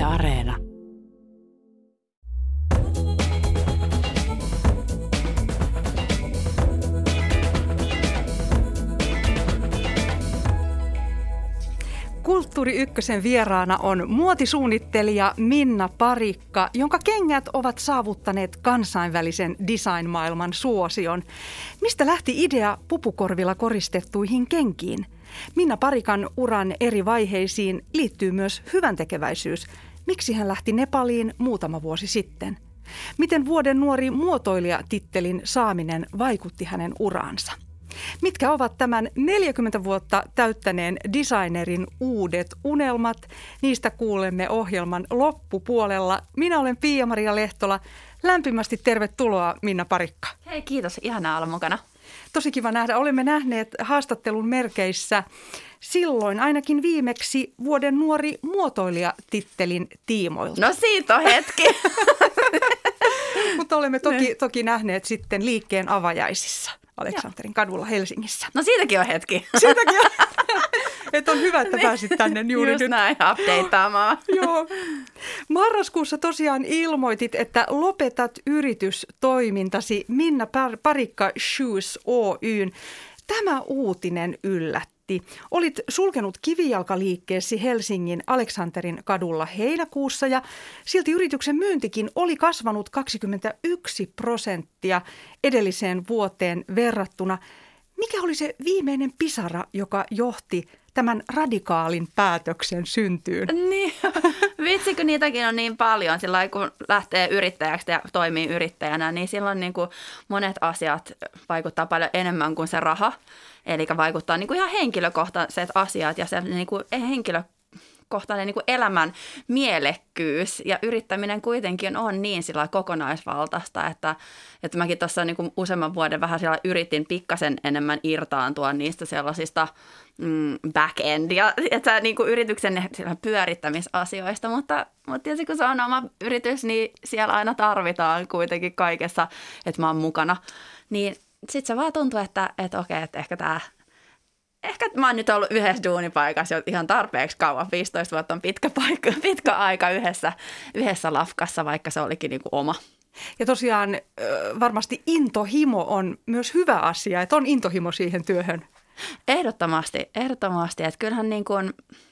Areena. Kulttuuri Ykkösen vieraana on muotisuunnittelija Minna Parikka, jonka kengät ovat saavuttaneet kansainvälisen designmaailman suosion. Mistä lähti idea pupukorvilla koristettuihin kenkiin? Minna Parikan uran eri vaiheisiin liittyy myös hyväntekeväisyys. Miksi hän lähti Nepaliin muutama vuosi sitten? Miten vuoden nuori muotoilija-tittelin saaminen vaikutti hänen uraansa? Mitkä ovat tämän 40 vuotta täyttäneen designerin uudet unelmat? Niistä kuulemme ohjelman loppupuolella. Minä olen Pia-Maria Lehtola. Lämpimästi tervetuloa, Minna Parikka. Hei, kiitos. Ihanaa olla mukana. Tosi kiva nähdä. Olemme nähneet haastattelun merkeissä silloin ainakin viimeksi vuoden nuori muotoilija-tittelin tiimoilta. No siitä on hetki. Mutta olemme toki nähneet sitten liikkeen avajaisissa Aleksanterin kadulla Helsingissä. No siitäkin on hetki. Siitäkin on. Että on hyvä, että pääsit tänne juuri just nyt. näin, updateaamaan. Joo. Marraskuussa tosiaan ilmoitit, että lopetat yritystoimintasi Minna Parikka Shoes Oyn. Tämä uutinen yllätti. Olit sulkenut kivijalkaliikkeesi Helsingin Aleksanterin kadulla heinäkuussa ja silti yrityksen myyntikin oli kasvanut 21% edelliseen vuoteen verrattuna. Mikä oli se viimeinen pisara, joka johti tämän radikaalin päätöksen syntyyn? Niin, vitsikö niitäkin on niin paljon. Silloin kun lähtee yrittäjäksi ja toimii yrittäjänä, niin silloin niin kuin monet asiat vaikuttaa paljon enemmän kuin se raha. Eli vaikuttaa niin kuin ihan henkilökohtaiset asiat ja se niin kuin henkilökohtainen niin kuin elämän mielekkyys. Ja yrittäminen kuitenkin on niin sillä kokonaisvaltaista, että mäkin tuossa niin kuin useamman vuoden vähän siellä yritin pikkasen enemmän irtaantua niistä sellaisista back-endia, että niin kuin yrityksen pyörittämisasioista, mutta tietysti kun se on oma yritys, niin siellä aina tarvitaan kuitenkin kaikessa, että mä oon mukana. Niin sitten se vaan tuntuu, että okei, että ehkä mä oon nyt ollut yhdessä duunipaikassa jo ihan tarpeeksi kauan. 15 vuotta on pitkä aika yhdessä lafkassa, vaikka se olikin niin kuin oma. Ja tosiaan varmasti intohimo on myös hyvä asia, että on intohimo siihen työhön. Ehdottomasti. Että kyllähän niin kuin,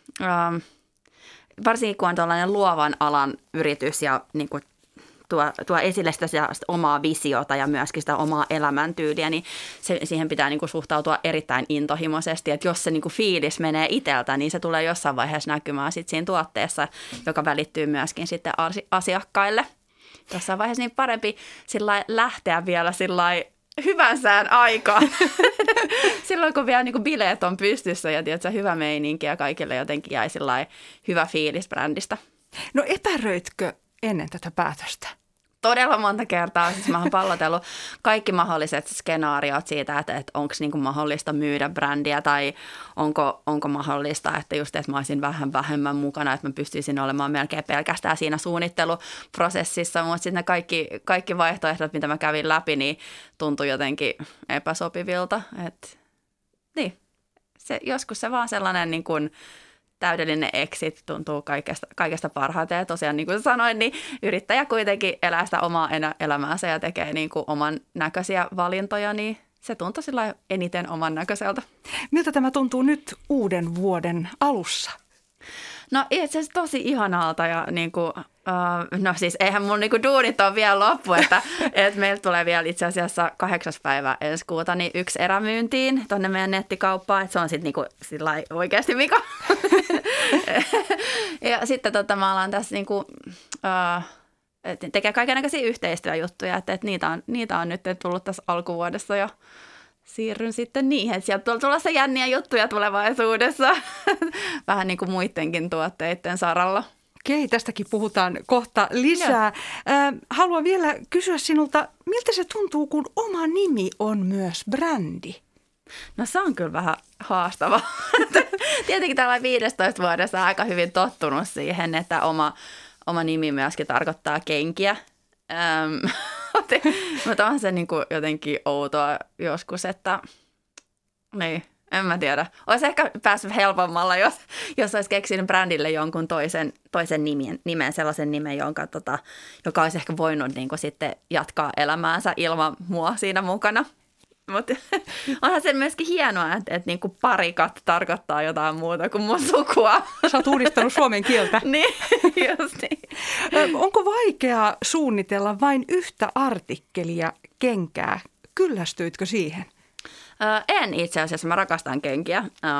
varsinkin kun on tällainen luovan alan yritys ja niin kuin tuo esille sitä omaa visiota ja myöskin sitä omaa elämäntyyliä, niin siihen pitää niin kuin suhtautua erittäin intohimoisesti. Että jos se niin kuin fiilis menee itseltä, niin se tulee jossain vaiheessa näkymään sit siinä tuotteessa, joka välittyy myöskin sitten asiakkaille. Jossain vaiheessa niin parempi lähteä vielä hyvän sään aikaan. Silloin kun vielä niin kuin bileet on pystyssä ja tiedätkö, hyvä meininki ja kaikille jotenkin jäi hyvä fiilis brändistä. No epäröitkö ennen tätä päätöstä? Todella monta kertaa. Siis mä oon pallotellut kaikki mahdolliset skenaariot siitä, että onko niinku mahdollista myydä brändiä tai onko mahdollista, että just että mä olisin vähän vähemmän mukana, että mä pystyisin olemaan melkein pelkästään siinä suunnitteluprosessissa, mutta sitten ne kaikki vaihtoehdot, mitä mä kävin läpi, niin tuntui jotenkin epäsopivilta. Niin, joskus se vaan sellainen niin kuin täydellinen exit tuntuu kaikesta parhaiten ja tosiaan niin kuin sanoin, niin yrittäjä kuitenkin elää sitä omaa elämäänsä ja tekee niin kuin oman näköisiä valintoja, niin se tuntuu sillä eniten oman näköiseltä. Miltä tämä tuntuu nyt uuden vuoden alussa? No itse asiassa tosi ihanalta ja niin kuin, no siis eihän mun niin kuin duunit ole vielä loppu, että meillä tulee vielä itse asiassa 8. päivä ensi kuuta niin 1 erämyyntiin tuonne meidän nettikauppaan, että se on sitten niin kuin sillai oikeasti vika. Ja sitten mä alan tässä niin kuin, tekee kaikennäköisiä yhteistyöjuttuja, että niitä on nyt tullut tässä alkuvuodessa jo. Siirryn sitten niihin. Sieltä on tulossa jänniä juttuja tulevaisuudessa. Vähän niin kuin muidenkin tuotteiden saralla. Okei, tästäkin puhutaan kohta lisää. Haluan vielä kysyä sinulta, miltä se tuntuu, kun oma nimi on myös brändi? No se on kyllä vähän haastava. Tietenkin tällä 15 vuodessa aika hyvin tottunut siihen, että oma nimi myöskin tarkoittaa kenkiä. Mutta on se niin kuin jotenkin outoa joskus, että niin, En mä tiedä. Olisi ehkä päässyt helpommalla, jos olisi keksinyt brändille jonkun toisen nimen, sellaisen nimen, joka olisi ehkä voinut niin kuin sitten jatkaa elämäänsä ilman mua siinä mukana. Mutta onhan se myöskin hienoa, että niin kuin parikat tarkoittaa jotain muuta kuin mun sukua. Sä oot uudistanut suomen kieltä. Niin, just niin. Onko vaikea suunnitella vain yhtä artikkelia kenkää? Kyllästyitkö siihen? En itse asiassa, mä rakastan kenkiä.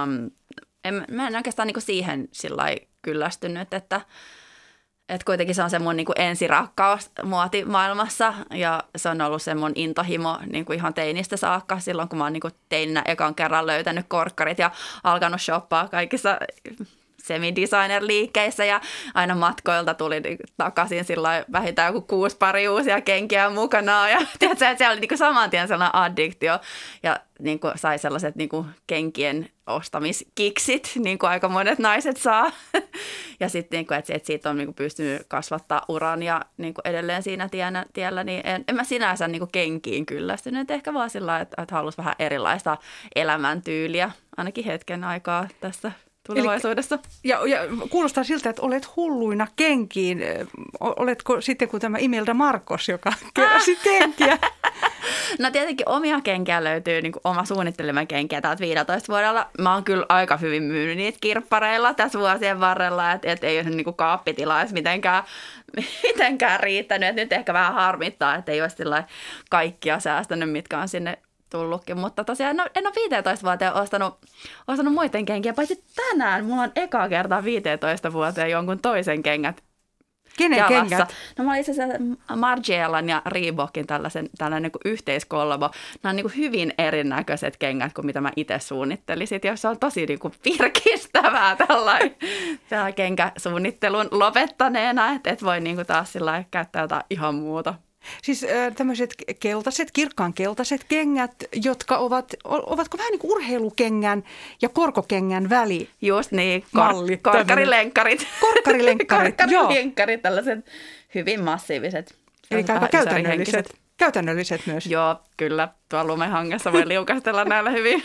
Mä en oikeastaan niinku siihen sillai kyllästynyt, että kuitenkin se on se mun niinku ensirakkaus muotimaailmassa ja se on ollut se mun intohimo niinku ihan teinistä saakka silloin, kun mä oon niinku teininä ekan kerran löytänyt korkkarit ja alkanut shoppaa kaikissa semi-designer-liikkeissä ja aina matkoilta tuli takaisin sillä vähintään joku 6 pari uusia kenkiä mukanaan. Ja tiedätkö, että se oli niin saman tien sellainen addiktio ja niin kuin sai sellaiset niin kuin kenkien ostamiskiksit, niin kuin aika monet naiset saa. Ja sitten, niin kuin, että siitä on niin kuin pystynyt kasvattaa uran ja niin kuin edelleen siinä tiellä, niin en mä sinänsä niin kuin kenkiin kyllästynyt. Ehkä vaan sillä että halusi vähän erilaista elämäntyyliä, ainakin hetken aikaa tässä tulevaisuudessa. Ja kuulostaa siltä, että olet hulluina kenkiin. Oletko sitten kuin tämä Imelda Marcos, joka keräsi kenkiä? No tietenkin omia kenkiä löytyy, niin kuin oma suunnittelema kenkiä täältä 15 vuodella. Mä oon kyllä aika hyvin myynyt niitä kirppareilla tässä vuosien varrella, että ei ole niin kuin kaappitilaa edes mitenkään riittänyt. Et nyt ehkä vähän harmittaa, että ei olisi kaikkia säästänyt, mitkä on sinne tullutkin, mutta tosiaan en ole 15 vuoteen ostanut muiden kenkiä, paitsi tänään mulla on eka kertaa 15 vuoteen jonkun toisen kengät. Kenen jalassa. kengät? No mä olin itse asiassa Margielan ja Reebokin tällainen niin kuin yhteiskollabo. Nämä on niin kuin hyvin erinäköiset kengät kuin mitä mä itse suunnittelin. Ja se on tosi niin kuin virkistävää tällainen kenkäsuunnittelun lopettaneena, että voi niin kuin taas käyttää jotain ihan muuta. Siis tämmöiset kirkkaan keltaiset kengät, jotka ovatko vähän niin kuin urheilukengän ja korkokengän väli? Just niin, korkkarilenkkarit. Korkkarilenkkarit, joo. Korkkarilenkkarit, tällaiset hyvin massiiviset. Eli aika käytännölliset myös. Joo, kyllä. Tuolla lumehangessa voi liukastella näillä hyvin.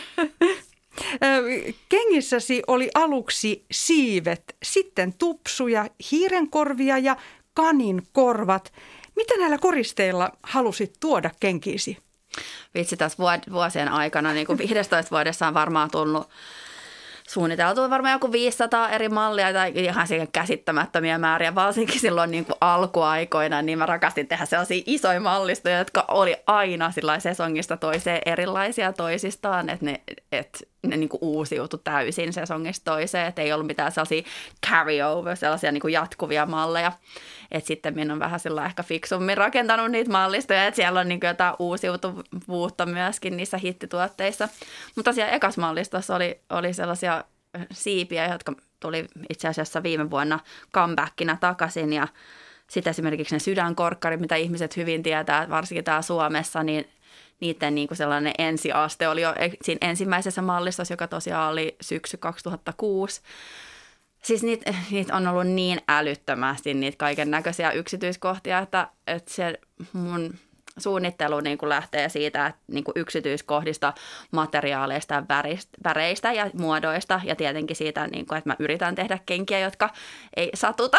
Kengissäsi oli aluksi siivet, sitten tupsuja, hiirenkorvia ja kaninkorvat. Mitä näillä koristeilla halusit tuoda kenkiisi? Vitsi, tässä vuosien aikana, niin kuin 15 vuodessa on varmaan tullut suunniteltua varmaan joku 500 eri mallia tai ihan siihen käsittämättömiä määriä. Varsinkin silloin niin kuin alkuaikoina, niin mä rakastin tehdä sellaisia isoja mallistoja, jotka oli aina sesongista toiseen erilaisia toisistaan, että ne niin kuin uusiutui täysin sesongista toiseen, että ei ollut mitään sellaisia carry-over, sellaisia niin kuin jatkuvia malleja. Että sitten minä olen vähän sillä ehkä fiksummin rakentanut niitä mallistoja, että siellä on niin kuin jotain uusiutuvuutta myöskin niissä hittituotteissa. Mutta tosiaan ekas mallistossa oli sellaisia siipiä, jotka tuli itse asiassa viime vuonna comebackina takaisin. Ja sitten esimerkiksi ne sydänkorkkarit, mitä ihmiset hyvin tietää, varsinkin täällä Suomessa, niin niiden niin kuin sellainen ensiaste oli jo siinä ensimmäisessä mallistossa, joka tosiaan oli syksy 2006. Siis niitä on ollut niin älyttömästi niitä kaiken näköisiä yksityiskohtia, että se mun suunnittelu niin kuin lähtee siitä että niin kuin yksityiskohdista, materiaaleista ja väreistä ja muodoista ja tietenkin siitä, niin kuin, että mä yritän tehdä kenkiä, jotka ei satuta.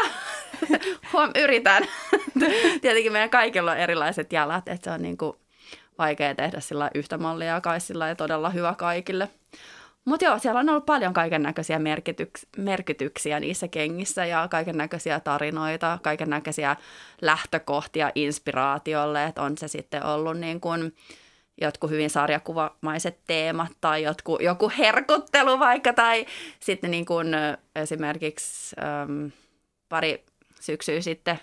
Yritän. Tietenkin meidän kaikilla on erilaiset jalat, että se on niin kuin vaikea tehdä sillä yhtä mallia, joka olisi sillä todella hyvä kaikille. Mutta joo, siellä on ollut paljon kaiken näköisiä merkityksiä niissä kengissä ja kaiken näköisiä tarinoita, kaiken näköisiä lähtökohtia inspiraatiolle, että on se sitten ollut niin kuin jotkut hyvin sarjakuvamaiset teemat tai joku herkuttelu vaikka tai sitten niin kuin esimerkiksi pari syksyä sitten,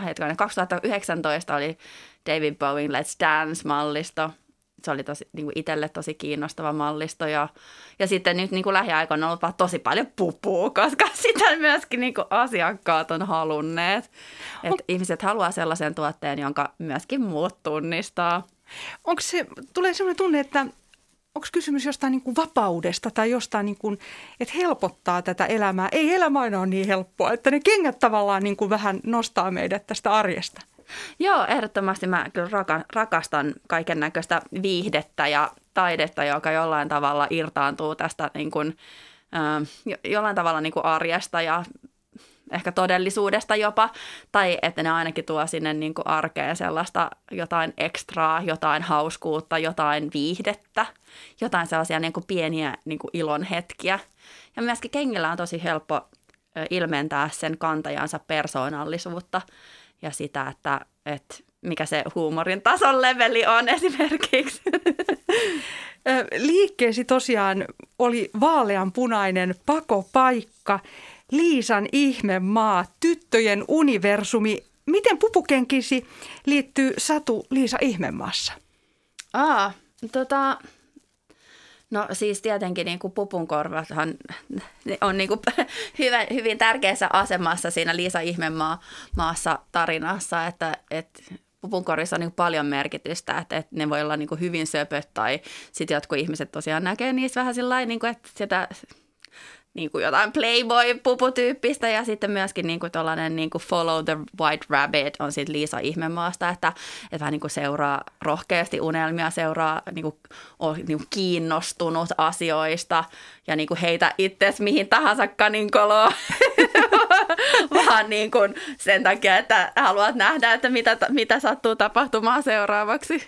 2019 oli David Bowen Let's Dance-mallisto. Se oli niin kuin itselle tosi kiinnostava mallisto ja sitten nyt niin kuin lähiaikoina on ollut vaan tosi paljon pupua, koska sitä myöskin niin kuin asiakkaat on halunneet. Että ihmiset haluaa sellaisen tuotteen, jonka myöskin muut tunnistaa. Tulee sellainen tunne, että onko kysymys jostain niin kuin vapaudesta tai jostain, niin kuin, että helpottaa tätä elämää? Ei elämä aina ole niin helppoa, että ne kengät tavallaan niin kuin vähän nostaa meidät tästä arjesta. Joo, ehdottomasti mä kyllä rakastan kaiken näköistä viihdettä ja taidetta, joka jollain tavalla irtaantuu tästä niin kuin, jollain tavalla niin kuin arjesta ja ehkä todellisuudesta jopa, tai että ne ainakin tuo sinne niin kuin arkeen sellaista jotain ekstraa, jotain hauskuutta, jotain viihdettä, jotain sellaisia niin kuin pieniä niin kuin ilon hetkiä. Ja myöskin kengillä on tosi helppo ilmentää sen kantajansa persoonallisuutta ja sitä, että mikä se huumorin tason leveli on esimerkiksi. Liikkeesi tosiaan oli vaaleanpunainen pakopaikka, Liisan ihmemaa, tyttöjen universumi. Miten pupukenkisi liittyy Satu Liisa ihmemaassa? No siis tietenkin niin kuin pupunkorvathan on niin kuin hyvin tärkeässä asemassa siinä Liisa ihmemaassa tarinassa, että pupunkorvissa on niin paljon merkitystä, että ne voi olla niin kuin hyvin söpöt tai sitten jotkut ihmiset tosiaan näkee niissä vähän sellainen, niin kuin, että sitä niin kuin jotain Playboy-puputyyppistä ja sitten myöskin niin kuin tollainen niin kuin Follow the White Rabbit on siitä Liisa ihmemaasta, että vähän niin kuin seuraa rohkeasti unelmia, seuraa on niin kuin kiinnostunut asioista ja niin kuin heitä itseäsi mihin tahansa kaninkoloon, vaan niin kuin sen takia, että haluat nähdä, että mitä sattuu tapahtumaan seuraavaksi.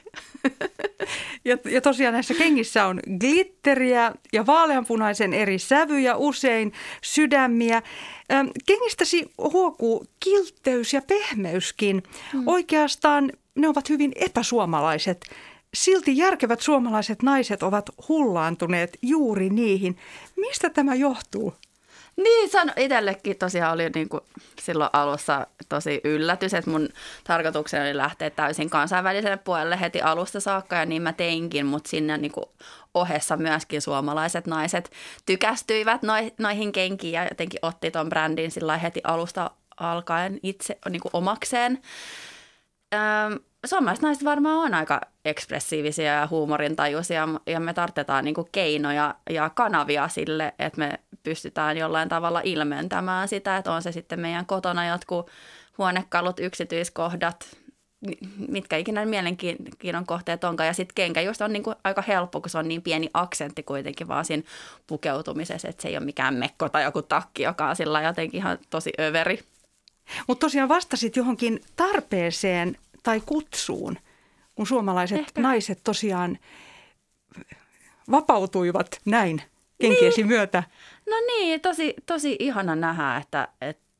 Ja tosiaan näissä kengissä on glitteriä ja vaaleanpunaisen eri sävyjä, usein sydämiä. Kengistäsi huokuu kiltteys ja pehmeyskin. Oikeastaan ne ovat hyvin epäsuomalaiset. Silti järkevät suomalaiset naiset ovat hullaantuneet juuri niihin. Mistä tämä johtuu? Niin, itsellekin tosiaan oli niin kuin silloin alussa tosi yllätys, että mun tarkoituksena oli lähteä täysin kansainväliselle puolelle heti alusta saakka ja niin mä teinkin, mutta sinne niin kuin ohessa myöskin suomalaiset naiset tykästyivät noihin kenkiin ja jotenkin otti ton brändin sillä heti alusta alkaen itse niin kuin omakseen. Suomalaiset naiset varmaan on aika ekspressiivisia ja huumorintajuisia ja me tarvitaan niin kuin keinoja ja kanavia sille, että me pystytään jollain tavalla ilmentämään sitä, että on se sitten meidän kotona jotkut huonekalut, yksityiskohdat, mitkä ikinä mielenkiinnon kohteet onkaan. Ja sitten kenkä just on niin kuin aika helppo, kun se on niin pieni aksentti kuitenkin vaan siinä pukeutumisessa, että se ei ole mikään mekko tai joku takki, joka on sillä jotenkin ihan tosi överi. Mutta tosiaan vastasit johonkin tarpeeseen tai kutsuun, kun suomalaiset naiset tosiaan vapautuivat näin kenkiesi myötä. No niin, tosi ihana nähdä, että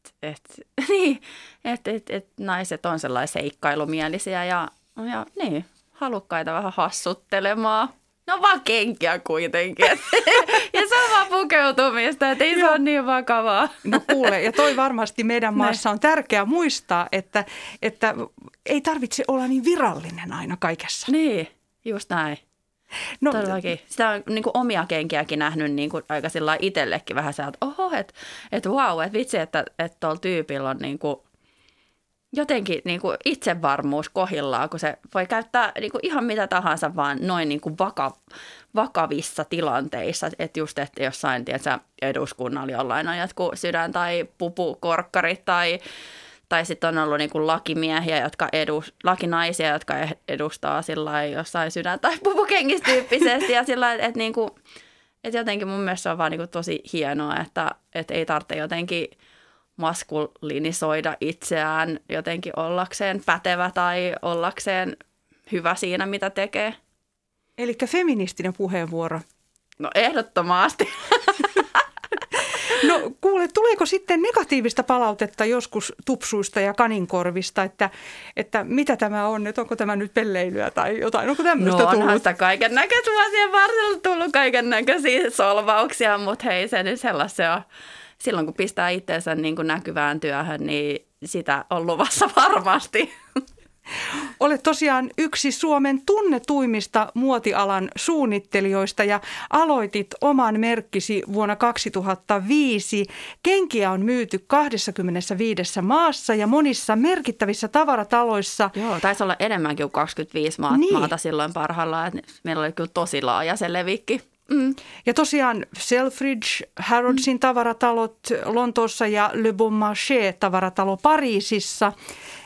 naiset on sellaisia seikkailumielisiä ja niin, halukkaita vähän hassuttelemaan. No vaan kenkiä kuitenkin. Ja se on vaan pukeutumista, että ei se ole niin vakavaa. No kuule, ja toi varmasti meidän maassa on tärkeää muistaa, että ei tarvitse olla niin virallinen aina kaikessa. Niin, just näin. No, todellakin. Sitä on niin kuin omia kenkiäkin nähnyt niin kuin aika sillä itsellekin vähän se, että oho, että vau, että vitsi, että tuolla tyypillä on niin kuin jotenkin niin kuin itsevarmuus kohillaan, kun se voi käyttää niin kuin ihan mitä tahansa vaan noin niin kuin vakavissa tilanteissa. Että just, että jossain eduskunnalla jollain on jotkut sydän- tai pupukorkkarit tai sitten on ollut niin kuin lakimiehiä, lakinaisia, jotka edustaa jossain sydän- tai pupukengistyyppisesti. Ja sillä että niin kuin, että jotenkin mun mielestä se on vaan niin kuin tosi hienoa, että ei tarvitse jotenkin maskulinisoida itseään jotenkin ollakseen pätevä tai ollakseen hyvä siinä, mitä tekee. Elikkä feministinen puheenvuoro. No ehdottomasti. No kuule, tuleeko sitten negatiivista palautetta joskus tupsuista ja kaninkorvista, että mitä tämä on, että onko tämä nyt pelleilyä tai jotain, onko tämmöistä tullut? No onhan sitä kaiken näköistä vuosien varrella tullut kaiken näköisiä solvauksia, mutta hei se nyt sellaisia on. Silloin kun pistää itseensä niin kuin näkyvään työhön, niin sitä on luvassa varmasti. Olet tosiaan yksi Suomen tunnetuimmista muotialan suunnittelijoista ja aloitit oman merkkisi vuonna 2005. Kenkiä on myyty 25 maassa ja monissa merkittävissä tavarataloissa. Joo, taisi olla enemmänkin kuin 25 maata silloin parhaillaan. Meillä oli kyllä tosi laaja se levikki. Ja tosiaan Selfridge, Harrodsin tavaratalot Lontoossa ja Le Bon Marché tavaratalo Pariisissa.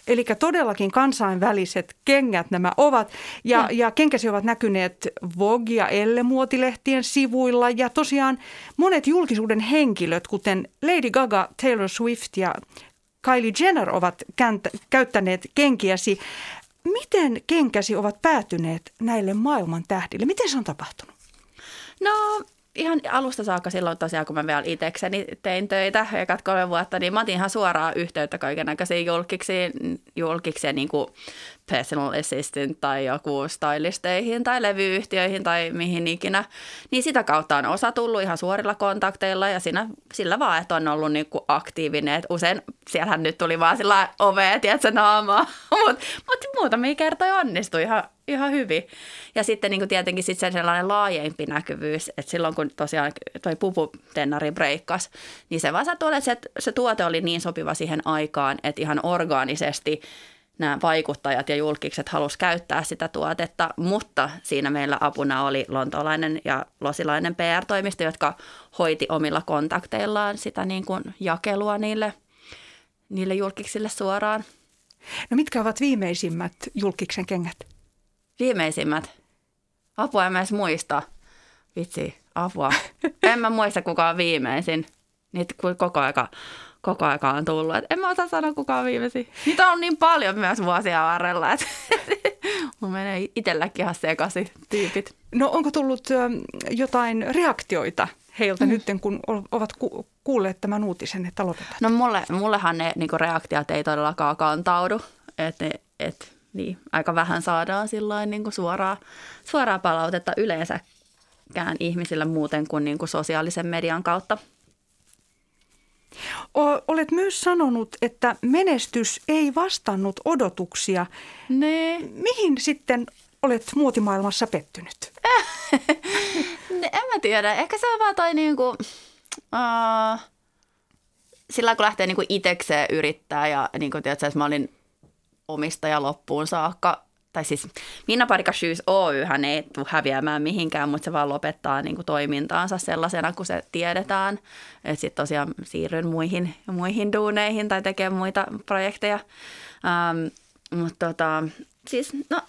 Eli todellakin kansainväliset kengät nämä ovat. Ja kenkäsi ovat näkyneet Vogue- ja Elle-muotilehtien sivuilla. Ja tosiaan monet julkisuuden henkilöt, kuten Lady Gaga, Taylor Swift ja Kylie Jenner ovat käyttäneet kenkiäsi. Miten kenkäsi ovat päätyneet näille maailman tähdille? Miten se on tapahtunut? No ihan alusta saakka silloin tosiaan, kun mä vielä itsekseni tein töitä ekat 3 vuotta, niin mä otin ihan suoraa yhteyttä kaikennäköisiin julkiksiin niin kuin personal assistant tai joku stylisteihin tai levyyhtiöihin tai mihin ikinä. Niin sitä kautta on osa tullut ihan suorilla kontakteilla ja sillä vaan, että on ollut niin kuin aktiivinen. Et usein siellähän nyt tuli vaan sillä ovea, tiedätkö, naamaa, mutta muutamia kertoja onnistui ihan hyvin. Ja sitten niin kuin tietenkin sit sellainen laajempi näkyvyys, että silloin kun tosiaan toi puputennari breikkasi, niin se vaan sattui, että se tuote oli niin sopiva siihen aikaan, että ihan orgaanisesti nämä vaikuttajat ja julkikset halusi käyttää sitä tuotetta, mutta siinä meillä apuna oli lontoolainen ja losilainen PR-toimisto, jotka hoiti omilla kontakteillaan sitä niin kuin jakelua niille julkiksille suoraan. No mitkä ovat viimeisimmät julkiksen kengät? Viimeisimmät? Apua en mä edes muista. Vitsi, apua. En mä muista kuka on viimeisin. Niitä koko aika on tullut. En mä osaa sanoa kuka on viimeisin. Niitä on niin paljon myös vuosia varrella, että mun menee itselläkin ihan sekaisin tyypit. No onko tullut jotain reaktioita heiltä nyt, kun ovat kuulleet tämän uutisen, että lopetat? No mullehan ne niinku reaktiot ei todellakaan kantaudu. Niin, aika vähän saadaan sillain niinku suoraa palautetta yleensäkään ihmisillä muuten kuin niinku sosiaalisen median kautta. Olet myös sanonut, että menestys ei vastannut odotuksia. Mihin sitten olet muotimaailmassa pettynyt? En mä tiedä. Ehkä se on vaan toi niinku, sillä kun lähtee niinku itekseen yrittää ja niinku tiedätkö, että mä olin omistaja loppuun saakka. Tai siis Minna Parikka Shoes Oy:hän ei tule häviämään mihinkään, mutta se vaan lopettaa niin kuin toimintaansa sellaisena, kun se tiedetään. Että sitten tosiaan siirryn muihin duuneihin tai tekemään muita projekteja. Mutta siis no,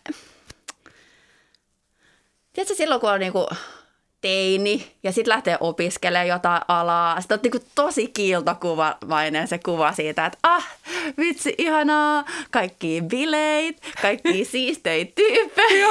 tiedätkö silloin, kun on niinku teini ja sitten lähtee opiskelemaan jotain alaa. Sitten on niinku tosi kiiltokuvainen se kuva siitä, että vitsi ihanaa, kaikki bileit, kaikki siistejä tyyppejä.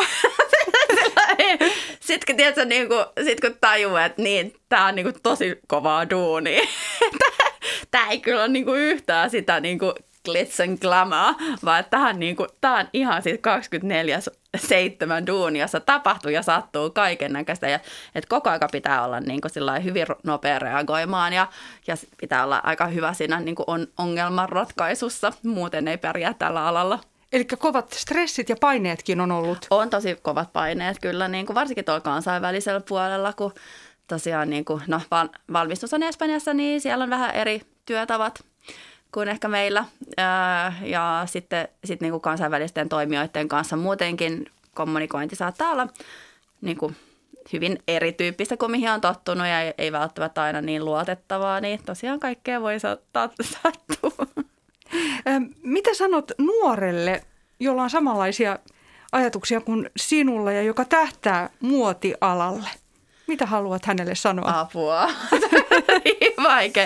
Sitten tiedätkö, niinku, kun tajuu, että niin, tämä on niinku tosi kovaa duunia. Tämä ei kyllä ole niinku yhtään sitä niinku glitz and glamour, vaan tämä on ihan siis 24/7 duuni, jossa tapahtuu ja sattuu kaikennäköistä. Ja että koko aika pitää olla niin kuin hyvin nopea reagoimaan ja pitää olla aika hyvä siinä niin kuin ongelmanratkaisussa. Muuten ei pärjää tällä alalla. Eli kovat stressit ja paineetkin on ollut? On tosi kovat paineet kyllä, niin kuin varsinkin tuolla kansainvälisellä puolella, kun tosiaan niin kuin, valmistus on Espanjassa, niin siellä on vähän eri työtavat kuin ehkä meillä. Ja sitten niin kuin kansainvälisten toimijoiden kanssa muutenkin kommunikointi saattaa olla niin kuin hyvin erityyppistä kuin mihin on tottunut ja ei välttämättä aina niin luotettavaa, niin tosiaan kaikkea voi sattua. Mitä sanot nuorelle, jolla on samanlaisia ajatuksia kuin sinulla ja joka tähtää muotialalle? Mitä haluat hänelle sanoa? Apua. Vaikea.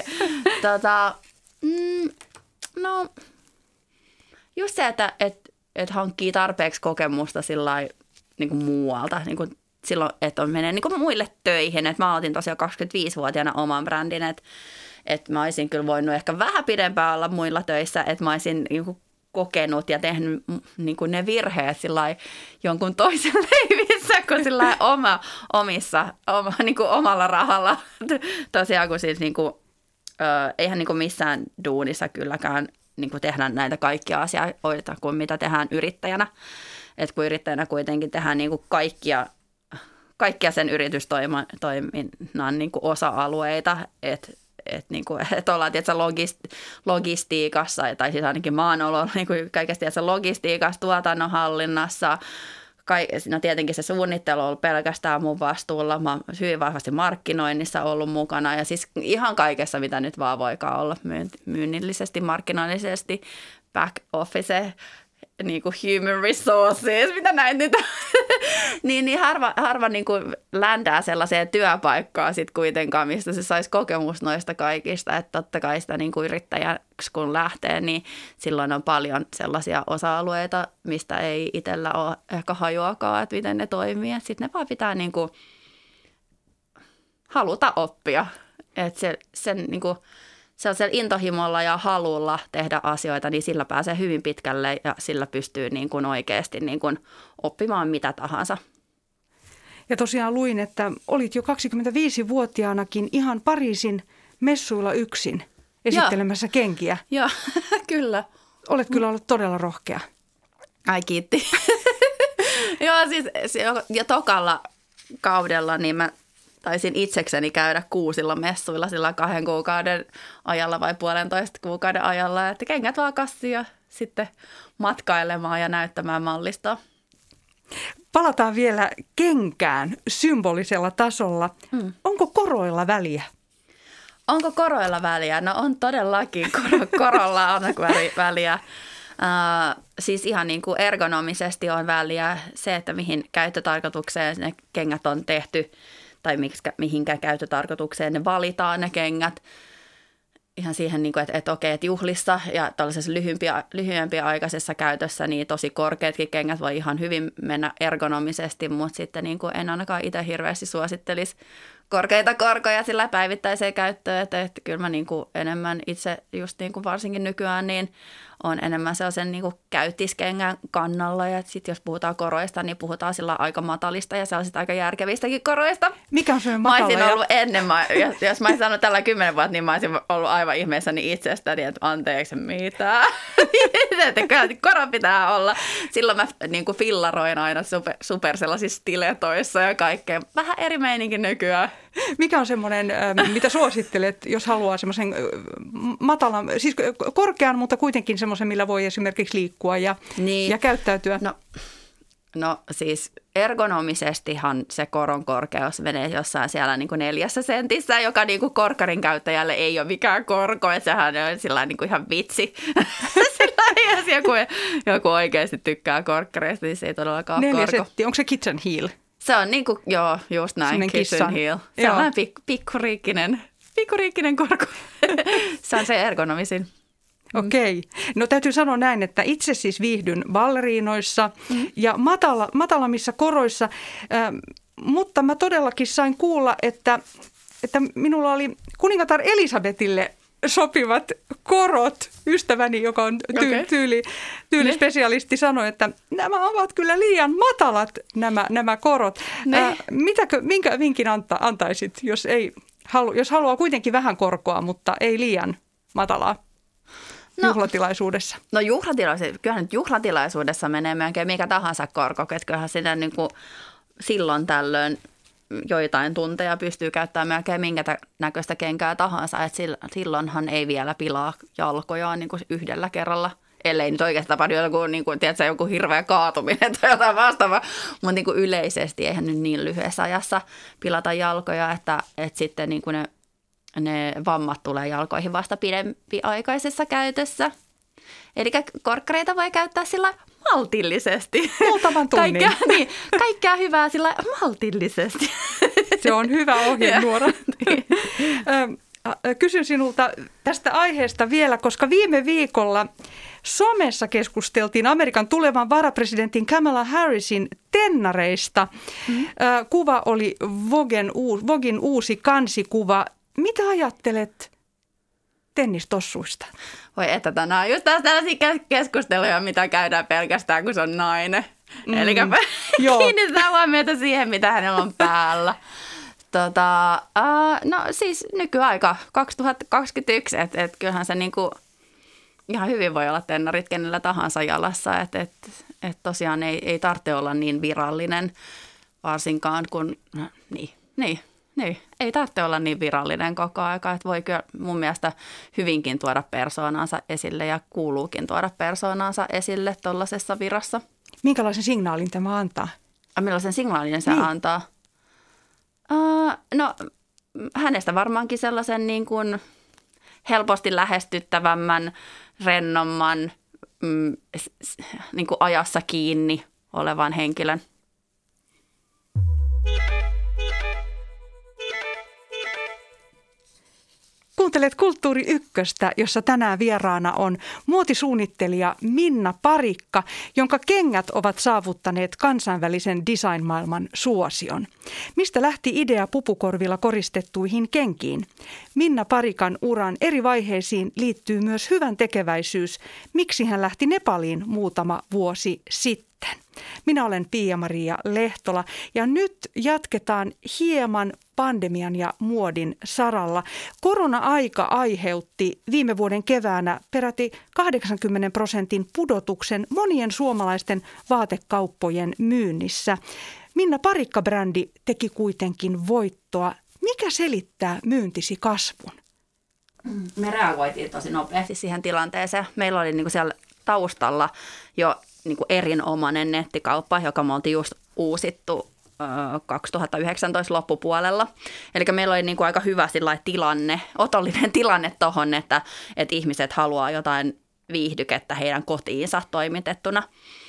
No, just se, että hankkii tarpeeksi kokemusta sillai, niin kuin muualta, niin kuin silloin, että menee niin kuin muille töihin. Et mä aloitin tosiaan 25-vuotiaana oman brändin, että mä olisin kyllä voinut ehkä vähän pidempään olla muilla töissä, että mä olisin niin kuin kokenut ja tehnyt niin kuin ne virheet sillai, jonkun toisen leivissä kuin sillai niin kuin omalla rahalla. Tosiaan kun siis niin kuin, eihän niin kuin missään duunissa kylläkään niin kuin tehdä näitä kaikkia asioita kuin mitä tehdään yrittäjänä. Et kun yrittäjänä kuitenkin tehdään niin kuin kaikkia sen yritystoiminnan niin kuin osa-alueita, että ollaan tietysti logistiikassa, tai siis ainakin mä oon ollut niin kuin kaikesta tietysti logistiikassa, tuotannonhallinnassa, no tietenkin se suunnittelu on ollut pelkästään mun vastuulla. Mä oon hyvin vahvasti markkinoinnissa ollut mukana ja siis ihan kaikessa, mitä nyt vaan voikaan olla myynnillisesti, markkinoinnillisesti, back office, niin kuin human resources, mitä näin nyt niin harva niin kuin ländää sellaiseen työpaikkaan sitten kuitenkaan, mistä se saisi kokemus noista kaikista. Että totta kai sitä niin kuin yrittäjäksi kun lähtee, niin silloin on paljon sellaisia osa-alueita, mistä ei itsellä ole ehkä hajuakaan, että miten ne toimii. Sitten ne vaan pitää niin kuin haluta oppia. Että sen niin kuin sellaisella intohimolla ja halulla tehdä asioita, niin sillä pääsee hyvin pitkälle ja sillä pystyy niin kuin oikeasti niin kuin oppimaan mitä tahansa. Ja tosiaan luin, että olit jo 25-vuotiaanakin ihan Pariisin messuilla yksin esittelemässä kenkiä. Joo, kyllä. Olet kyllä ollut todella rohkea. Ai kiitti. Joo, siis jo tokalla kaudella niin mä taisin itsekseni käydä 6 messuilla sillä 2 kuukauden ajalla vai 1,5 kuukauden ajalla, että kengät vaan kassiin ja sitten matkailemaan ja näyttämään mallistoa. Palataan vielä kenkään symbolisella tasolla. Onko koroilla väliä? Onko koroilla väliä? No on todellakin. Korolla on väliä. Siis ihan niin kuin ergonomisesti on väliä se, että mihin käyttötarkoitukseen ne kengät on tehty tai mihinkä käyttötarkoitukseen ne valitaan ne kengät. Ihan siihen, niin kuin, että okei, että juhlissa ja tällaisessa lyhyempiä aikaisessa käytössä niin tosi korkeatkin kengät voi ihan hyvin mennä ergonomisesti, mutta sitten niin kuin en ainakaan itse hirveästi suosittelisi korkeita korkoja sillä päivittäiseen käyttöön, että kyllä mä niin kuin enemmän itse just niin kuin varsinkin nykyään niin on enemmän sellaisen niin kuin käyttiskengän kannalla ja sitten jos puhutaan koroista, niin puhutaan sillä aika matalista ja sellaisista aika järkevistäkin koroista. Mikä on se matala? Mä olisin ollut ennen, jos mä olisin sanonut tällä 10 vuotta, niin mä olisin ollut aivan ihmeessäni itsestäni, että anteeksi mitä. Että kyllä koro pitää olla. Silloin mä niin kuin fillaroin aina super sellaisissa stiletoissa ja kaikkea. Vähän eri meininkin nykyään. Mikä on semmoinen, mitä suosittelet, jos haluaa semmoisen matalan, siis korkean, mutta kuitenkin semmoisen, millä voi esimerkiksi liikkua ja käyttäytyä? No siis ergonomisestihan se koron korkeus menee jossain siellä niin kuin 4 sentissä, joka niin kuin korkkarin käyttäjälle ei ole mikään korko, että sehän on sillä niin kuin ihan vitsi. Sillä jos joku oikeasti tykkää korkkareista, niin se ei todellakaan ole 4 korko. senttiä, onko se kitchen heel? Se on niin kuin, joo, just näin, kitchen heel. Sellainen pikkuriikkinen korko. Se on se ergonomisin. Okei. No täytyy sanoa näin, että itse siis viihdyn balleriinoissa ja matalammissa koroissa, mutta mä todellakin sain kuulla, että minulla oli kuningatar Elisabetille sopivat korot. Ystäväni, joka on tyylispesialisti, sanoi, että nämä ovat kyllä liian matalat nämä korot. Minkä vinkin antaisit, jos haluaa kuitenkin vähän korkoa, mutta ei liian matalaa? Juhlatilaisuudessa. No kyllähän nyt juhlatilaisuudessa menee melkein mikä tahansa korko, että kyllähän sitä niin kuin silloin tällöin joitain tunteja pystyy käyttämään melkein minkä näköistä kenkää tahansa, että silloinhan ei vielä pilaa jalkojaan niin kuin yhdellä kerralla, ellei nyt oikeasti tapahdu joku hirveä kaatuminen tai jotain vastaavaa, mutta niin kuin yleisesti eihän nyt niin lyhyessä ajassa pilata jalkoja, että sitten niin kuin ne vammat tulee jalkoihin vasta pidempiaikaisessa käytössä. Eli korkkareita voi käyttää sillä maltillisesti. Muutaman tunnin. Kaikkea hyvää sillä maltillisesti. Se on hyvä ohjenuora. Kysyn sinulta tästä aiheesta vielä, koska viime viikolla somessa keskusteltiin Amerikan tulevan varapresidentin Kamala Harrisin tennareista. Kuva oli Voguein uusi kansikuva. Mitä ajattelet tennistossuista? Voi että tänään on just tällaisia keskusteluja, mitä käydään pelkästään, kun se on nainen. Eli kiinnitetään huomiota siihen, mitä hänellä on päällä. No siis nykyaika 2021, että kyllähän se niinku ihan hyvin voi olla tennarit kenellä tahansa jalassa. Että tosiaan ei tarvitse olla niin virallinen, varsinkaan kun, Niin, ei tarvitse olla niin virallinen koko aika, että voi kyllä mun mielestä hyvinkin tuoda persoonansa esille ja kuuluukin tuoda persoonansa esille tuollaisessa virassa. Minkälaisen signaalin tämä antaa? Millaisen signaalin se antaa? No hänestä varmaankin sellaisen niin kuin helposti lähestyttävämmän, rennomman, niin kuin ajassa kiinni olevan henkilön. Kuuntelet Kulttuuri Ykköstä, jossa tänään vieraana on muotisuunnittelija Minna Parikka, jonka kengät ovat saavuttaneet kansainvälisen designmaailman suosion. Mistä lähti idea pupukorvilla koristettuihin kenkiin? Minna Parikan uran eri vaiheisiin liittyy myös hyvän tekeväisyys. Miksi hän lähti Nepaliin muutama vuosi sitten? Minä olen Pia-Maria Lehtola ja nyt jatketaan hieman pandemian ja muodin saralla. Korona-aika aiheutti viime vuoden keväänä peräti 80% pudotuksen monien suomalaisten vaatekauppojen myynnissä. Minna Parikka-brändi teki kuitenkin voittoa. Mikä selittää myyntisi kasvun? Me reagoitiin tosi nopeasti siihen tilanteeseen. Meillä oli niinku siellä taustalla jo niinku erinomainen nettikauppa, joka me oltiin just uusittu 2019 loppupuolella. Eli meillä oli niinku aika hyvä tilanne, otollinen tilanne tuohon, että ihmiset haluaa jotain viihdykettä heidän kotiinsa toimitettuna.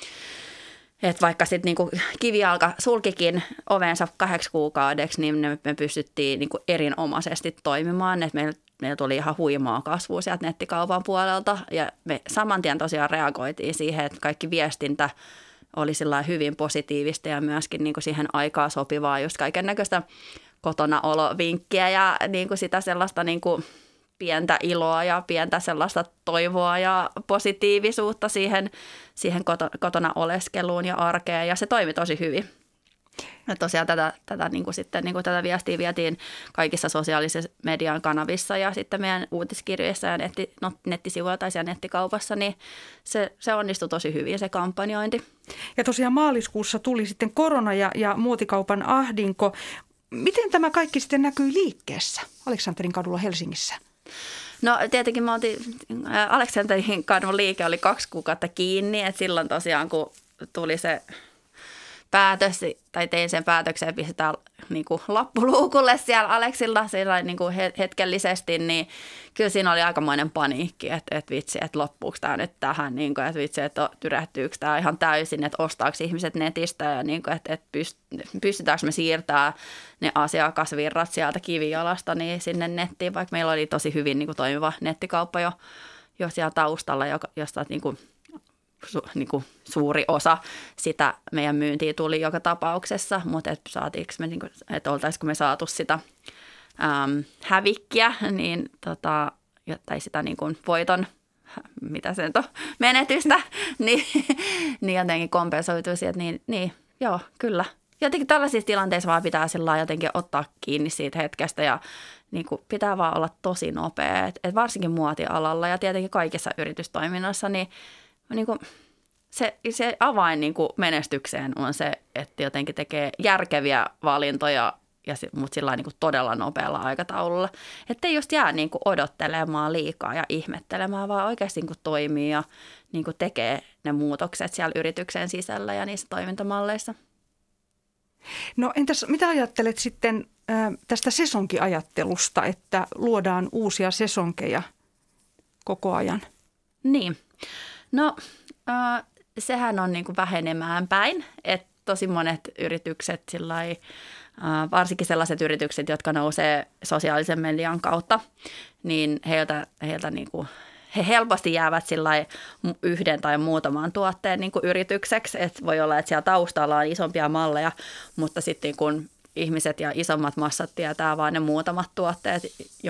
Et vaikka sitten niinku Kivijalka sulkikin ovensa 8 kuukaudeksi, niin me pystyttiin niinku erinomaisesti toimimaan. Et meillä tuli ihan huimaa kasvua sieltä nettikaupan puolelta ja me saman tien tosiaan reagoitiin siihen, että kaikki viestintä oli hyvin positiivista ja myöskin niinku siihen aikaa sopivaa just kaiken näköistä kotona olovinkkiä ja niinku sitä sellaista niinku pientä iloa ja pientä sellaista toivoa ja positiivisuutta siihen kotona oleskeluun ja arkeen ja se toimi tosi hyvin. Ja tosiaan tätä viestiä vietiin kaikissa sosiaalisen median kanavissa ja sitten meidän uutiskirjoissa ja nettisivuilla tai siellä nettikaupassa, niin se onnistui tosi hyvin se kampanjointi. Ja tosiaan maaliskuussa tuli sitten korona ja muotikaupan ahdinko. Miten tämä kaikki sitten näkyy liikkeessä Aleksanterin kadulla Helsingissä? No tietenkin Aleksanterin kadun liike oli 2 kuukautta kiinni, että silloin tosiaan kun tuli se päätös, tai tein sen päätöksen, että pistetään niin kuin lappuluukulle siellä Aleksilla niin kuin hetkellisesti, niin kyllä siinä oli aikamoinen paniikki, että vitsi, että loppuuko tämä nyt tähän, niin kuin, että vitsi, että tyrehtyykö tämä ihan täysin, että ostaako ihmiset netistä ja niin kuin, että pystytäänkö me siirtämään ne asiakasvirrat sieltä Kivijalasta niin sinne nettiin, vaikka meillä oli tosi hyvin niin kuin toimiva nettikauppa jo siellä taustalla, josta niin kuin suuri osa sitä meidän myyntiä tuli joka tapauksessa, mutta että oltaisiko me saatu sitä hävikkiä niin, tai sitä niin kuin voiton, mitä se nyt on, menetystä, niin jotenkin kompensoituisi, että niin, joo, kyllä. Jotenkin tällaisissa tilanteissa vaan pitää sillä jotenkin ottaa kiinni siitä hetkestä ja niin kuin pitää vaan olla tosi nopea, että varsinkin muotialalla ja tietenkin kaikessa yritystoiminnassa, niin kuin se avain niin kuin menestykseen on se, että jotenkin tekee järkeviä valintoja, mutta sillä niin kuin todella nopealla aikataululla. Että ei just jää niin kuin odottelemaan liikaa ja ihmettelemään, vaan oikeasti niin kuin toimii ja niin kuin tekee ne muutokset siellä yrityksen sisällä ja niissä toimintamalleissa. No entäs mitä ajattelet sitten tästä sesonkiajattelusta, että luodaan uusia sesonkeja koko ajan? Niin, no sehän on niin kuin vähenemään päin, että tosi monet yritykset, varsinkin sellaiset yritykset, jotka nousee sosiaalisen median kautta, niin heiltä niin kuin, he helposti jäävät yhden tai muutaman tuotteen niin kuin yritykseksi, että voi olla, että siellä taustalla on isompia malleja, mutta sitten kun ihmiset ja isommat massat tietää vain ne muutamat tuotteet,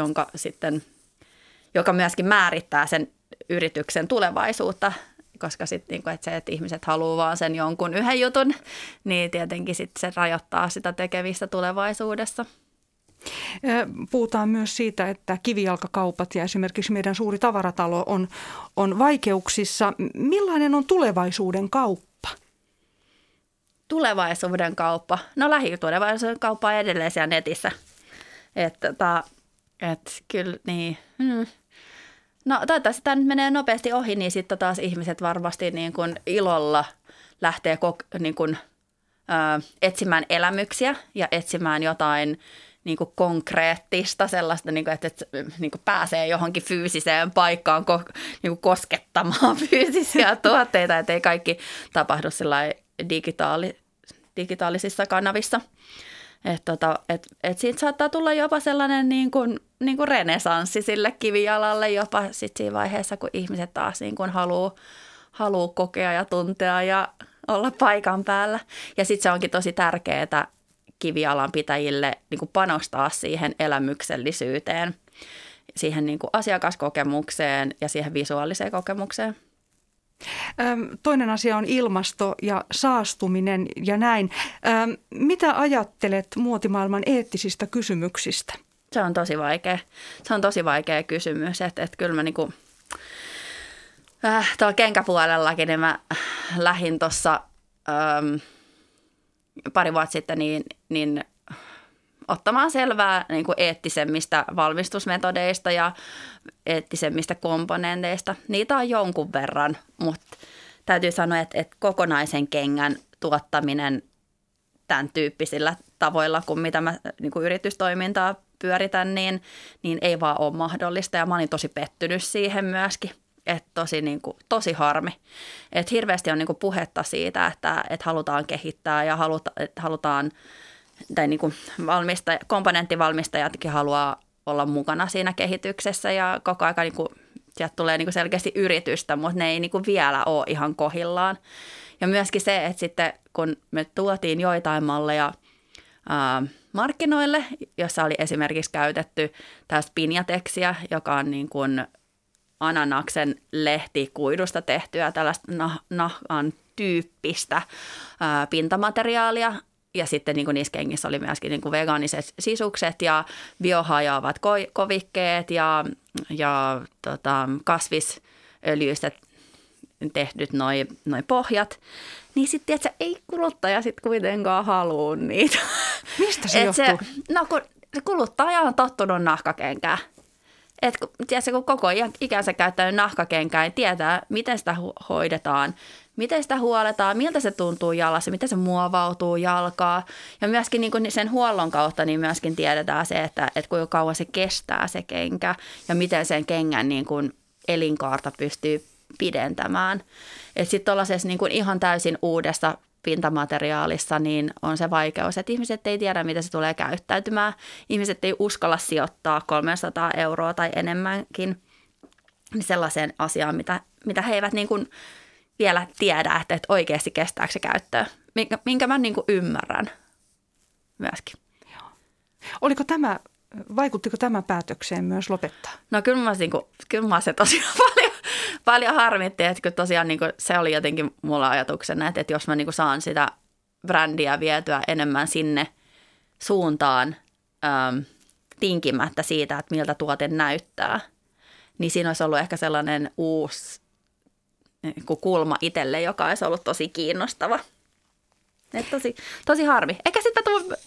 joka myöskin määrittää sen yrityksen tulevaisuutta, koska sitten että ihmiset haluaa vaan sen jonkun yhden jutun, niin tietenkin sitten se rajoittaa sitä tekemistä tulevaisuudessa. Puhutaan myös siitä, että kivijalkakaupat ja esimerkiksi meidän suuri tavaratalo on vaikeuksissa. Millainen on tulevaisuuden kauppa? Tulevaisuuden kauppa? No lähitulevaisuuden kauppa on edelleen siellä netissä. Että kyllä niin. No toivottavasti tämä nyt menee nopeasti ohi, niin sitten taas ihmiset varmasti niin kuin ilolla lähtee niin kuin, etsimään elämyksiä ja etsimään jotain niin kuin konkreettista, sellaista, niin kuin, että niin kuin pääsee johonkin fyysiseen paikkaan niin kuin koskettamaan fyysisiä tuotteita, että ei kaikki tapahdu digitaalisissa kanavissa. Et siitä saattaa tulla jopa sellainen niin kuin renesanssi sille kivijalalle jopa sit siinä vaiheessa, kun ihmiset taas niin kuin haluaa kokea ja tuntea ja olla paikan päällä. Ja sitten se onkin tosi tärkeää kivijalan pitäjille niin kuin panostaa siihen elämyksellisyyteen, siihen niin kuin asiakaskokemukseen ja siihen visuaaliseen kokemukseen. Toinen asia on ilmasto ja saastuminen ja näin. Mitä ajattelet muotimaailman eettisistä kysymyksistä? Se on tosi vaikea. Se on tosi vaikea kysymys. Että kyllä mä niinku, tuolla kenkäpuolellakin niin mä lähdin tuossa pari vuotta sitten niin ottamaan selvää niin kuin eettisemmistä valmistusmetodeista ja eettisemmistä komponenteista. Niitä on jonkun verran, mutta täytyy sanoa, että kokonaisen kengän tuottaminen tämän tyyppisillä tavoilla, kuin mitä mä niin kuin yritystoimintaa pyöritän, niin ei vaan ole mahdollista. Ja mä olin tosi pettynyt siihen myöskin, että tosi harmi. Että hirveästi on niin kuin puhetta siitä, että halutaan kehittää ja halutaan tai niin kuin komponenttivalmistajatkin haluaa olla mukana siinä kehityksessä ja koko ajan niin kuin, sieltä tulee niin kuin selkeästi yritystä, mutta ne ei niin kuin vielä ole ihan kohillaan. Ja myöskin se, että sitten kun me tuotiin joitain malleja markkinoille, jossa oli esimerkiksi käytetty tästä pinjateksiä, joka on niin kuin ananaksen lehtikuidusta tehtyä tällaista nahan tyyppistä pintamateriaalia. Ja sitten niin kuin niissä kengissä oli myöskin niin kuin vegaaniset sisukset ja biohajoavat kovikkeet ja kasvisöljyistä tehdyt noi pohjat. Niin sitten tiedätkö, ei kuluttaja sitten kuitenkaan halua niitä. Mistä se johtuu? Kun kuluttaja on tottunut nahkakenkään. Kun koko ikänsä käyttänyt nahkakenkää, niin tietää, miten sitä hoidetaan, miten sitä huoletaan, miltä se tuntuu jalassa, miten se muovautuu jalkaa. Ja myöskin niin kuin sen huollon kautta niin myöskin tiedetään se, että kuinka kauan se kestää se kenkä ja miten sen kengän niin kuin elinkaarta pystyy pidentämään. Sitten tuollaisessa niin kuin ihan täysin uudessa pintamateriaalissa niin on se vaikeus, että ihmiset ei tiedä, miten se tulee käyttäytymään. Ihmiset ei uskalla sijoittaa 300 € tai enemmänkin sellaiseen asiaan, mitä he eivät niin kuin vielä tiedä, että oikeasti kestääkö se käyttöön, minkä mä niin kuin ymmärrän myöskin. Joo. Vaikuttiko tämä päätökseen myös lopettaa? No kyllä mä se tosiaan paljon harmitti, että kun tosiaan niin kuin se oli jotenkin mulla ajatuksena, että jos mä niin kuin saan sitä brändiä vietyä enemmän sinne suuntaan tinkimättä siitä, että miltä tuote näyttää, niin siinä olisi ollut ehkä sellainen uusi kulma itselle, joka olisi ollut tosi kiinnostava. Että tosi harmi. Eikä sitten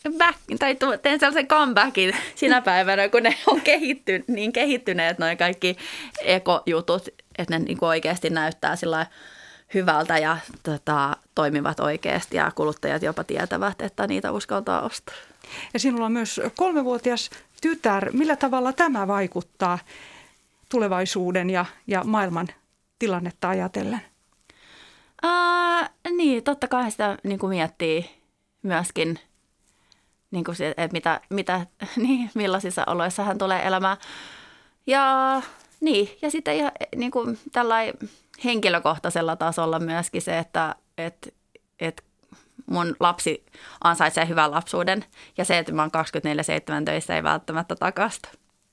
teen sellaisen comebackin sinä päivänä, kun ne on niin kehittyneet noi kaikki ekojutut, että ne niinku oikeasti näyttää sillä hyvältä ja toimivat oikeasti ja kuluttajat jopa tietävät, että niitä uskaltaa ostaa. Ja sinulla on myös 3-vuotias tytär. Millä tavalla tämä vaikuttaa tulevaisuuden ja maailman tilannetta ajatellen? Niin, totta kai sitä niin kuin miettii myöskin, niin kuin se, että millaisissa oloissa hän tulee elämään. Ja sitten niin kuin tällainen henkilökohtaisella tasolla myöskin se, että mun lapsi ansaitsee hyvän lapsuuden ja se, että mä oon 24/7 töissä ei välttämättä takasta.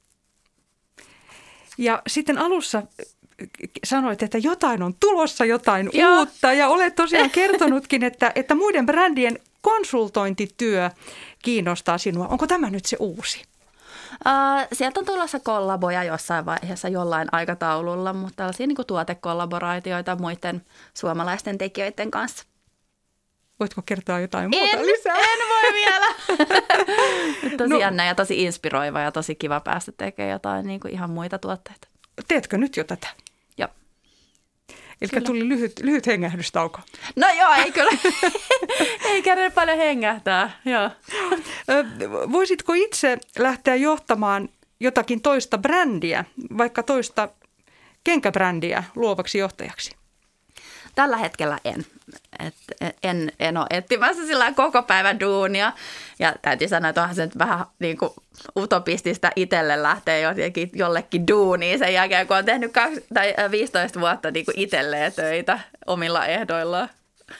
Ja sitten alussa sanoit, että jotain on tulossa, jotain Joo. uutta ja olet tosiaan kertonutkin, että muiden brändien konsultointityö kiinnostaa sinua. Onko tämä nyt se uusi? Sieltä on tulossa kollaboja jossain vaiheessa jollain aikataululla, mutta tällaisia niin kuin tuotekollaboraatioita muiden suomalaisten tekijöiden kanssa. Voitko kertoa jotain muuta lisää? En voi vielä. Tosi jännä ja tosi inspiroiva ja tosi kiva päästä tekemään jotain niin kuin ihan muita tuotteita. teetkö nyt jo tätä? Joo. Eli tuli lyhyt hengähdystauko. No joo, ei kyllä. Ei kerran paljon hengähtää, joo. Voisitko itse lähteä johtamaan jotakin toista brändiä, vaikka toista kenkäbrändiä luovaksi johtajaksi? Tällä hetkellä en. En ole etsimässä sillä koko päivän duunia. Ja täytyy sanoa, että onhan se nyt vähän niin kuin utopistista itselle lähteä jollekin duuniin sen jälkeen, kun on tehnyt 15 vuotta niin kuin itselleen töitä omilla ehdoillaan.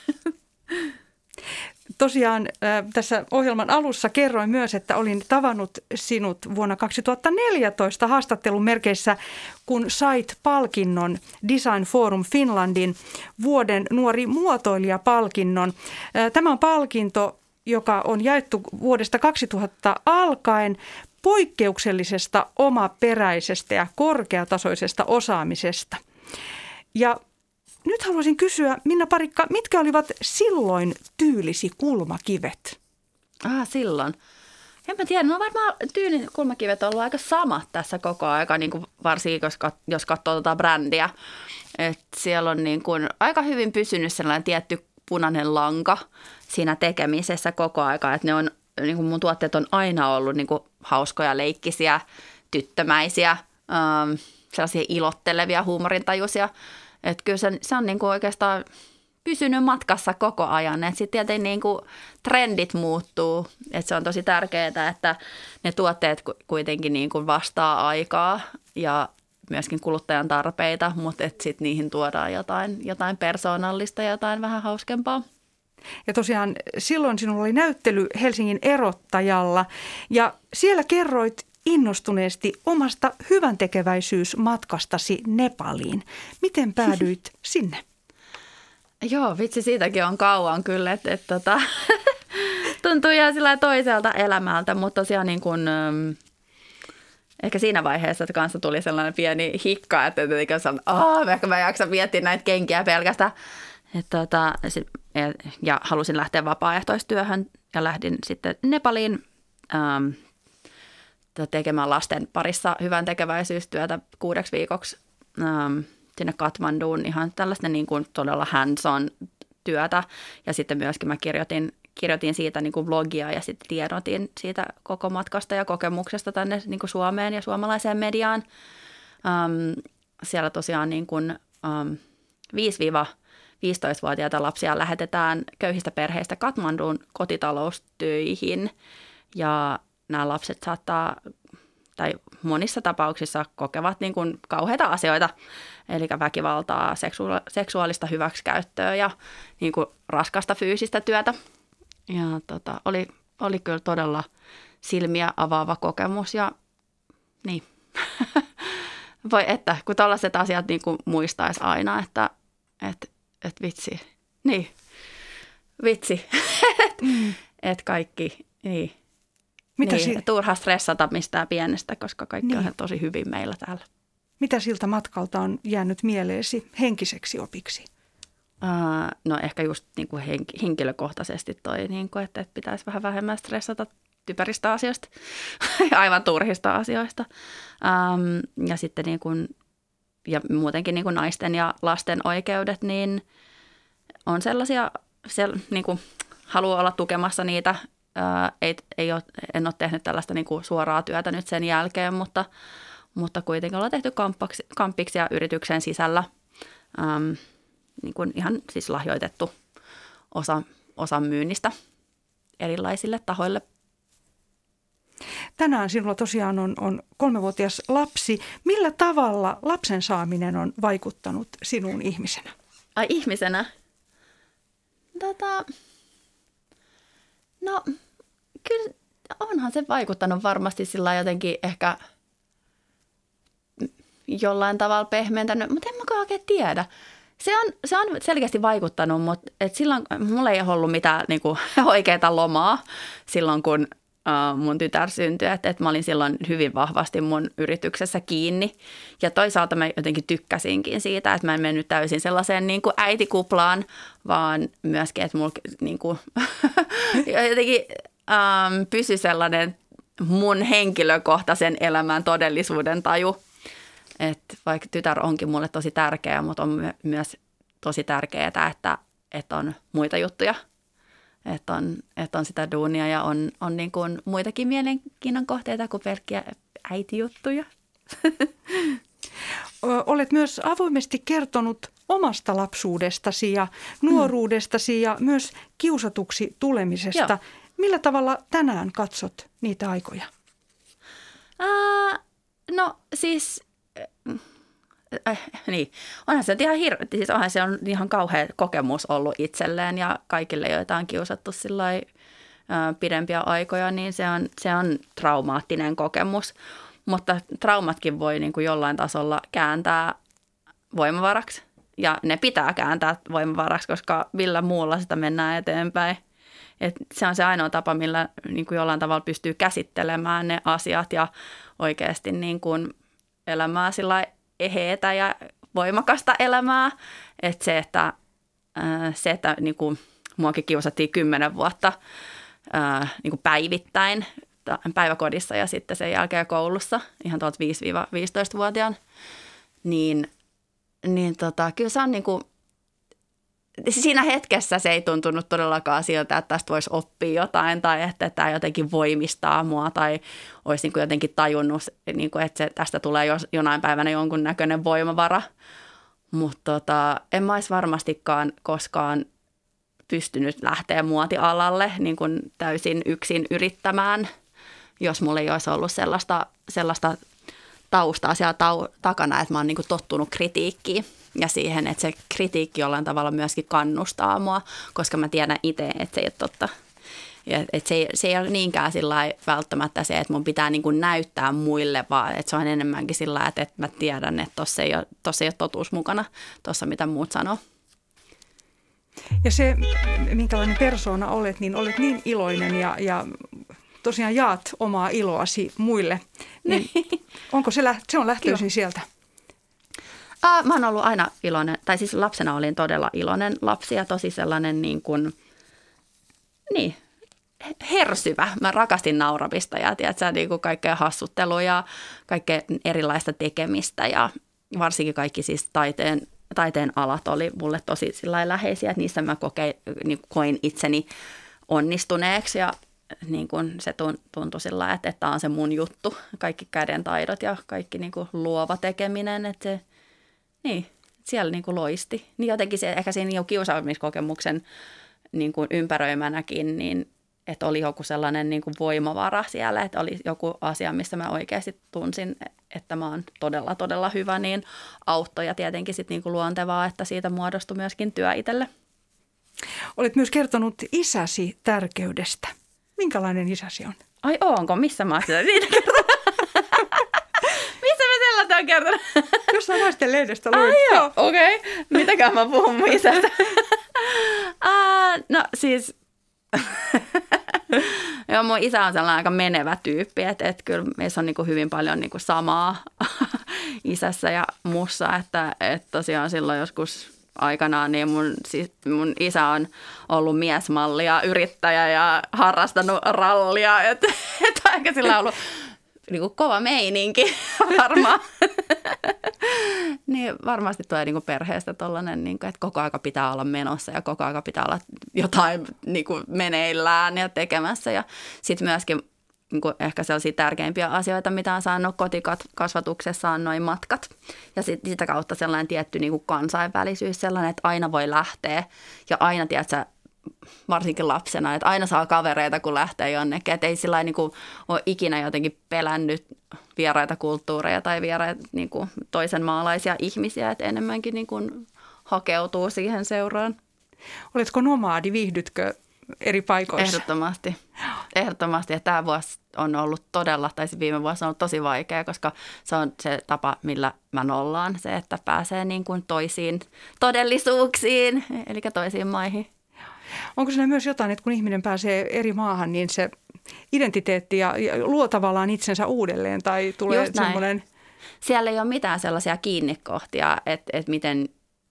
Tosiaan tässä ohjelman alussa kerroin myös, että olin tavannut sinut vuonna 2014 haastattelun merkeissä, kun sait palkinnon Design Forum Finlandin vuoden nuori muotoilija-palkinnon. Tämä on palkinto, joka on jaettu vuodesta 2000 alkaen poikkeuksellisesta, omaperäisestä ja korkeatasoisesta osaamisesta. Ja nyt haluaisin kysyä, Minna Parikka, mitkä olivat silloin tyylisi kulmakivet? Silloin. En mä tiedä, no varmaan tyylin kulmakivet on ollut aika samat tässä koko aika, niin kuin varsinkin jos katsoo brändiä. Et siellä on niin kuin aika hyvin pysynyt sellainen tietty punainen lanka siinä tekemisessä koko aika. Että ne on, niin kuin mun tuotteet on aina ollut niin kuin hauskoja, leikkisiä, tyttömäisiä, sellaisia ilottelevia, huumorintajuisia. Että kyllä se on niin kuin oikeastaan pysynyt matkassa koko ajan. Että sitten tietenkin niin kuin trendit muuttuu. Että se on tosi tärkeää, että ne tuotteet kuitenkin niin kuin vastaa aikaa ja myöskin kuluttajan tarpeita, mutta että sitten niihin tuodaan jotain persoonallista ja jotain vähän hauskempaa. Ja tosiaan silloin sinulla oli näyttely Helsingin Erottajalla ja siellä kerroit innostuneesti omasta hyväntekeväisyysmatkastasi Nepaliin. Miten päädyit sinne? Joo, vitsi, siitäkin on kauan kyllä, että tuntuu ihan sillä toiselta elämältä, mutta tosiaan niin kuin, ehkä siinä vaiheessa, että kanssa tuli sellainen pieni hikka, että ehkä mä jaksan miettiä näitä kenkiä pelkästään. Ja halusin lähteä vapaaehtoistyöhön ja lähdin sitten Nepaliin tekemään lasten parissa hyvän tekeväisyystyötä 6 viikoksi sinne Kathmanduun, ihan tällaista niin kuin todella hands-on työtä. Ja sitten myöskin mä kirjoitin siitä niin kuin blogia ja sitten tiedotin siitä koko matkasta ja kokemuksesta tänne niin kuin Suomeen ja suomalaiseen mediaan. Siellä tosiaan niin kuin 5-15-vuotiaita lapsia lähetetään köyhistä perheistä Kathmanduun kotitaloustöihin ja nämä lapset saattaa, tai monissa tapauksissa kokevat niin kuin kauheita asioita, eli väkivaltaa, seksuaalista hyväksikäyttöä ja niin kuin raskasta fyysistä työtä. Ja oli kyllä todella silmiä avaava kokemus ja niin. Voi että, kun tällaiset asiat niin kuin muistaisi aina, että vitsi, niin, vitsi, että kaikki, niin. Turha stressata mistään pienestä, koska kaikki on tosi hyvin meillä täällä. Mitä siltä matkalta on jäänyt mieleesi henkiseksi opiksi? No ehkä just niin kuin henkilökohtaisesti toi, niin kuin, että pitäisi vähän vähemmän stressata typeristä asioista, aivan turhista asioista. Ja sitten niin kuin, ja muutenkin niin kuin naisten ja lasten oikeudet, niin on sellaisia, niin kuin haluaa olla tukemassa niitä. En ole tehnyt tällaista niin kuin suoraa työtä nyt sen jälkeen, mutta kuitenkin ollaan tehty kampiksia yrityksen sisällä. Niin kuin ihan siis lahjoitettu osa myynnistä erilaisille tahoille. Tänään sinulla tosiaan on 3-vuotias lapsi. Millä tavalla lapsen saaminen on vaikuttanut sinuun ihmisenä? Ai ihmisenä? No kyllä onhan se vaikuttanut varmasti sillä jotenkin ehkä jollain tavalla pehmentänyt, mutta en mä oikein tiedä. Se on selkeästi vaikuttanut, mutta et silloin mulla ei ollut mitään niinku oikeaa lomaa silloin, kun mun tytär syntyi. Että mä olin silloin hyvin vahvasti mun yrityksessä kiinni. Ja toisaalta mä jotenkin tykkäsinkin siitä, että mä en mennyt täysin sellaiseen niin kuin äitikuplaan, vaan myöskin, että mulla niin kuin jotenkin pysyi sellainen mun henkilökohtaisen elämän todellisuuden taju. Että vaikka tytär onkin mulle tosi tärkeä, mutta on myös tosi tärkeää, että on muita juttuja. Että on sitä duunia ja on niin kuin muitakin mielenkiinnon kohteita kuin pelkkiä äitijuttuja. Olet myös avoimesti kertonut omasta lapsuudestasi ja nuoruudestasi ja myös kiusatuksi tulemisesta. Joo. Millä tavalla tänään katsot niitä aikoja? No siis, niin, onhan se ihan siis onhan se on ihan kauhea kokemus ollut itselleen ja kaikille, joita on kiusattu sillai pidempiä aikoja, niin se on traumaattinen kokemus. Mutta traumatkin voi niin kuin jollain tasolla kääntää voimavaraksi ja ne pitää kääntää voimavaraksi, koska millä muulla sitä mennään eteenpäin. Et se on se ainoa tapa, millä niin kuin jollain tavalla pystyy käsittelemään ne asiat ja oikeasti niin kuin elämää sillä eheetä ja voimakasta elämää. Et se, että niin kuin muakin kiusattiin 10 vuotta niin kuin päivittäin päiväkodissa ja sitten sen jälkeen koulussa, ihan tuolta 5-15-vuotiaan, niin kyllä se on niin kuin, siinä hetkessä se ei tuntunut todellakaan siltä, että tästä voisi oppia jotain tai että tämä jotenkin voimistaa mua tai olisi niin kuin jotenkin tajunnut, niin kuin, että tästä tulee jonain päivänä jonkunnäköinen voimavara. Mutta en mä olisi varmastikaan koskaan pystynyt lähteä muotialalle niin kuin täysin yksin yrittämään, jos mulla ei olisi ollut sellaista taustaa siellä takana, että mä oon niin kuin tottunut kritiikkiin ja siihen, että se kritiikki jollain tavalla myöskin kannustaa mua, koska mä tiedän itse, että se ei ole totta. Ja, että se ei ole niinkään välttämättä se, että mun pitää niin kuin näyttää muille, vaan että se on enemmänkin sillä, että mä tiedän, että tossa ei ole totuus mukana, tuossa mitä muut sanoo. Ja se, minkälainen persoona olet, niin olet niin iloinen ja tosiaan jaat omaa iloasi muille. Niin onko se on lähtöisin sieltä? Mä oon ollut aina iloinen, tai siis lapsena olin todella iloinen lapsi ja tosi sellainen hersyvä. Mä rakastin nauramista ja tiedätkö, niin kuin kaikkea hassuttelua ja kaikkea erilaista tekemistä ja varsinkin kaikki siis taiteen alat oli mulle tosi läheisiä, että niissä mä koin itseni onnistuneeksi ja niin kuin se tuntui sillä, että tämä on se mun juttu, kaikki käden taidot ja kaikki niin kuin luova tekeminen, että se, niin, siellä niin kuin loisti. Niin jotenkin se, ehkä siinä kiusaamiskokemuksen niin kuin ympäröimänäkin, niin että oli joku sellainen niin kuin voimavara siellä, että oli joku asia, missä mä oikeasti tunsin, että mä oon todella, todella hyvä, niin auttoi ja tietenkin sitten niin kuin luontevaa, että siitä muodostui myöskin työ itselle. Olet myös kertonut isäsi tärkeydestä. Minkälainen isäsi on? Ai onko? Missä mä oon sitä kertonut? Missä mä sellaista oon kertonut? Jossain naisten lehdestä luin. Joo, okei. Mitäkään mä puhun mun isästä? No siis, joo, mun isä on sellainen aika menevä tyyppi, että kyllä meissä on niin kuin hyvin paljon niin kuin samaa isässä ja mussa, että tosiaan silloin joskus aikanaan niin mun isä on ollut miesmalli ja yrittäjä ja harrastanut rallia, että aika sillä on ollut niin kuin kova meininki varmaan. Niin varmasti tulee niin kuin perheestä tollainen, niin kuin, että koko aika pitää olla menossa ja koko aika pitää olla jotain niin kuin meneillään ja tekemässä. Ja sitten myöskin niin kuin ehkä sellaisia tärkeimpiä asioita, mitä on saanut kotikasvatuksessa, on noin matkat. Ja sitä kautta sellainen tietty niin kuin kansainvälisyys, sellainen, että aina voi lähteä ja aina, tiedätkö, varsinkin lapsena, että aina saa kavereita, kun lähtee jonnekin. Että ei sillä niin kuin ole ikinä jotenkin pelännyt vieraita kulttuureja tai vieraita niin kuin toisen maalaisia ihmisiä, että enemmänkin niin kuin hakeutuu siihen seuraan. Oletko nomaadi, viihdytkö eri paikoissa? Ehdottomasti. Ja tämä vuosi on ollut todella, tai viime vuosi on ollut tosi vaikea, koska se on se tapa, millä mä nollaan. Se, että pääsee niin kuin toisiin todellisuuksiin, eli toisiin maihin. Onko siinä myös jotain, että kun ihminen pääsee eri maahan, niin se identiteetti ja luo tavallaan itsensä uudelleen tai tulee semmoinen... Siellä ei ole mitään sellaisia kiinnikohtia, että miten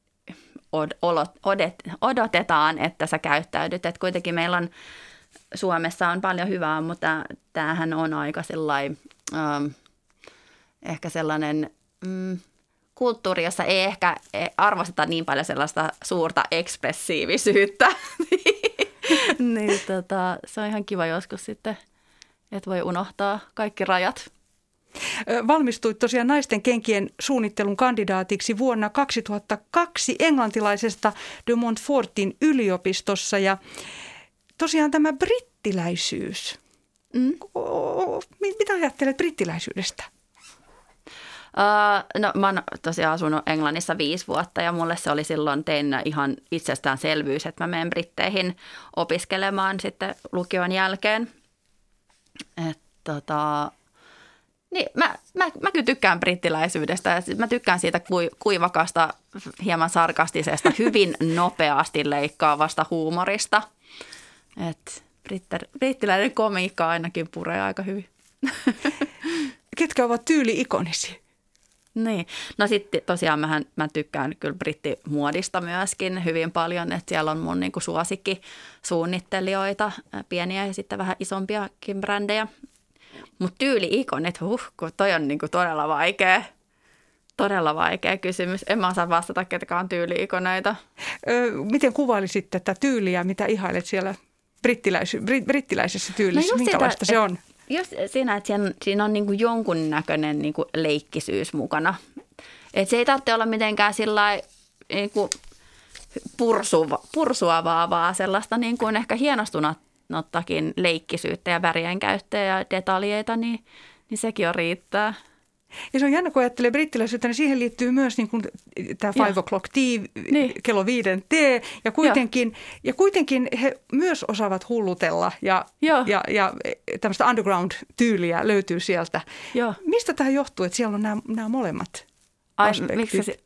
odotetaan, että sä käyttäydyt. Että kuitenkin meillä on Suomessa on paljon hyvää, mutta tämähän on aika ehkä sellainen kulttuuri, jossa ei ehkä arvosteta niin paljon sellaista suurta ekspressiivisyyttä. Niin se on ihan kiva joskus sitten, että voi unohtaa kaikki rajat. Valmistuit tosiaan naisten kenkien suunnittelun kandidaatiksi vuonna 2002 englantilaisesta de Montfortin yliopistossa ja tosiaan tämä brittiläisyys. Mitä ajattelet brittiläisyydestä? No mä oon tosiaan asunut Englannissa 5 vuotta ja mulle se oli silloin tein ihan itsestäänselvyys, että mä menen Britteihin opiskelemaan sitten lukion jälkeen. Niin mä kyllä tykkään brittiläisyydestä. Mä tykkään siitä kuivakasta, hieman sarkastisesta, hyvin nopeasti leikkaavasta huumorista. Et brittiläinen komiikka ainakin puree aika hyvin. Ketkä ovat tyyli-ikonisi? Niin, no sitten tosiaan mä tykkään kyllä brittimuodista myöskin hyvin paljon, että siellä on mun niinku suosikkisuunnittelijoita, pieniä ja sitten vähän isompiakin brändejä. Mutta tyyli-ikonit, kun toi on niinku todella vaikea kysymys. En mä osaa vastata, ketkä on tyyli-ikoneita. Miten kuvailisit tätä tyyliä, mitä ihailet siellä brittiläisessä tyylissä? No minkälaista se on? Just siinä, että siinä on niinku jonkunnäköinen niinku leikkisyys mukana. Et se ei tarvitse olla mitenkään sillai niinku pursuavaa, vaan sellaista niinku ehkä hienostunuttakin leikkisyyttä ja värien käyttöä ja detaljeita, niin sekin on riittää. Ja se on jännä, kun ajattelee brittiläisyyttä, niin siihen liittyy myös niin kuin tämä 5 o'clock tea, niin. Kello 5 tee. Ja kuitenkin he myös osaavat hullutella ja tämmöistä underground-tyyliä löytyy sieltä. Joo. Mistä tämä johtuu, että siellä on nämä molemmat aspektit? Miksi se?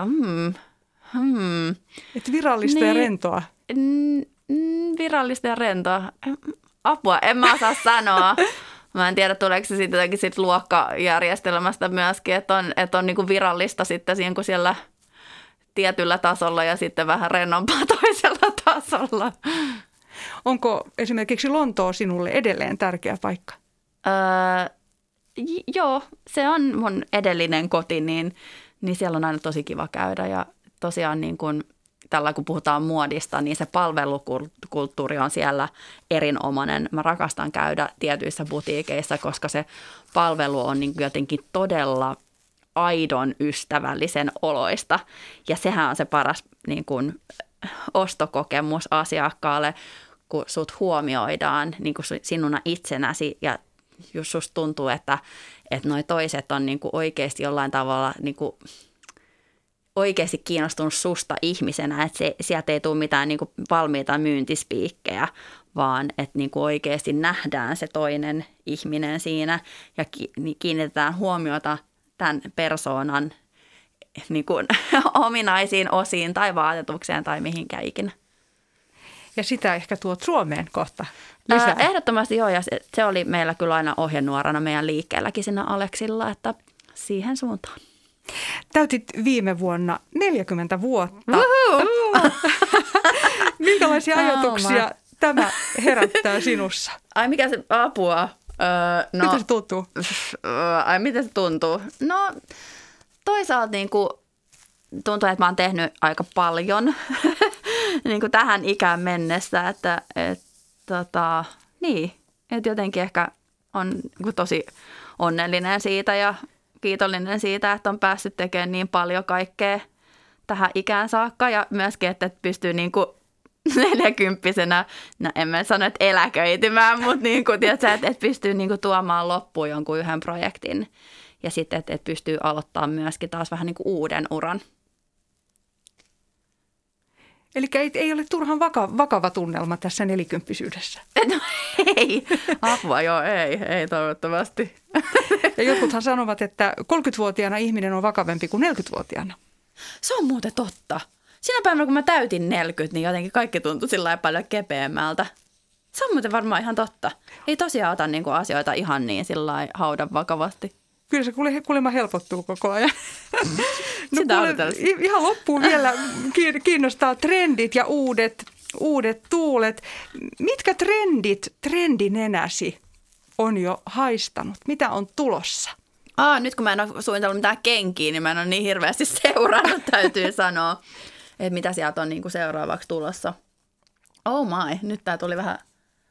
Että virallista ja rentoa. Virallista ja rentoa. Apua, en mä osaa sanoa. Mä en tiedä, tuleeko se sitten jotenkin sit luokkajärjestelmästä myöskin, että on niinku virallista sitten kuin siellä tietyllä tasolla ja sitten vähän rennompaa toisella tasolla. Onko esimerkiksi Lontoo sinulle edelleen tärkeä paikka? Joo, se on mun edellinen koti, niin siellä on aina tosi kiva käydä ja tosiaan niin kuin tällä kun puhutaan muodista, niin se palvelukulttuuri on siellä erinomainen. Mä rakastan käydä tietyissä butiikeissa, koska se palvelu on niin kuin jotenkin todella aidon ystävällisen oloista. Ja sehän on se paras niin kuin ostokokemus asiakkaalle, kun sut huomioidaan niin kuin sinuna itsenäsi ja jos susta tuntuu, että noi toiset on niin kuin oikeasti jollain tavalla niin kuin oikeasti kiinnostunut susta ihmisenä, että sieltä ei tule mitään niin kuin valmiita myyntispiikkejä, vaan että niin kuin oikeasti nähdään se toinen ihminen siinä ja kiinnitetään huomiota tämän persoonan niin kuin ominaisiin osiin tai vaatetukseen tai mihinkään ikinä. Ja sitä ehkä tuot Suomeen kohta lisää. Ehdottomasti joo, ja se oli meillä kyllä aina ohjenuorana meidän liikkeelläkin siinä Aleksilla, että siihen suuntaan. Täytit viime vuonna 40 vuotta. Minkälaisia ajatuksia tämä herättää sinussa? Ai mikä se apua? Mitä se tuntuu? Miten se tuntuu? No toisaalta niin kuin, tuntuu, että mä oon tehnyt aika paljon niin kuin tähän ikään mennessä, että jotenkin ehkä on niin tosi onnellinen siitä ja kiitollinen siitä, että on päässyt tekemään niin paljon kaikkea tähän ikään saakka ja myöskin, että pystyy niin kuin 40-vuotiaana, no en mä sano, että eläköitymään, mutta niin kuin, tiedätkö, että pystyy niin kuin tuomaan loppuun jonkun yhden projektin ja sitten, että pystyy aloittamaan myöskin taas vähän niin kuin uuden uran. Eli ei ole turhan vakava tunnelma tässä 40-syydessä. No ei, apua joo, ei toivottavasti. Ja jotkuthan sanovat, että 30-vuotiaana ihminen on vakavempi kuin 40-vuotiaana. Se on muuten totta. Siinä päivänä, kun mä täytin 40, niin jotenkin kaikki tuntui sillä lailla paljon kepeämmältä. Se on muuten varmaan ihan totta. Ei tosiaan ota niinku asioita ihan niin sillä lailla haudan vakavasti. Kyllä se kuulemma helpottuu koko ajan. No ihan loppuun vielä kiinnostaa trendit ja uudet tuulet. Mitkä trendinenäsi on jo haistanut? Mitä on tulossa? Nyt kun mä en ole suunnitellut mitään kenkiä, niin mä en ole niin hirveästi seurannut, täytyy sanoa, että mitä sieltä on niin kuin seuraavaksi tulossa. Oh my, nyt tää tuli vähän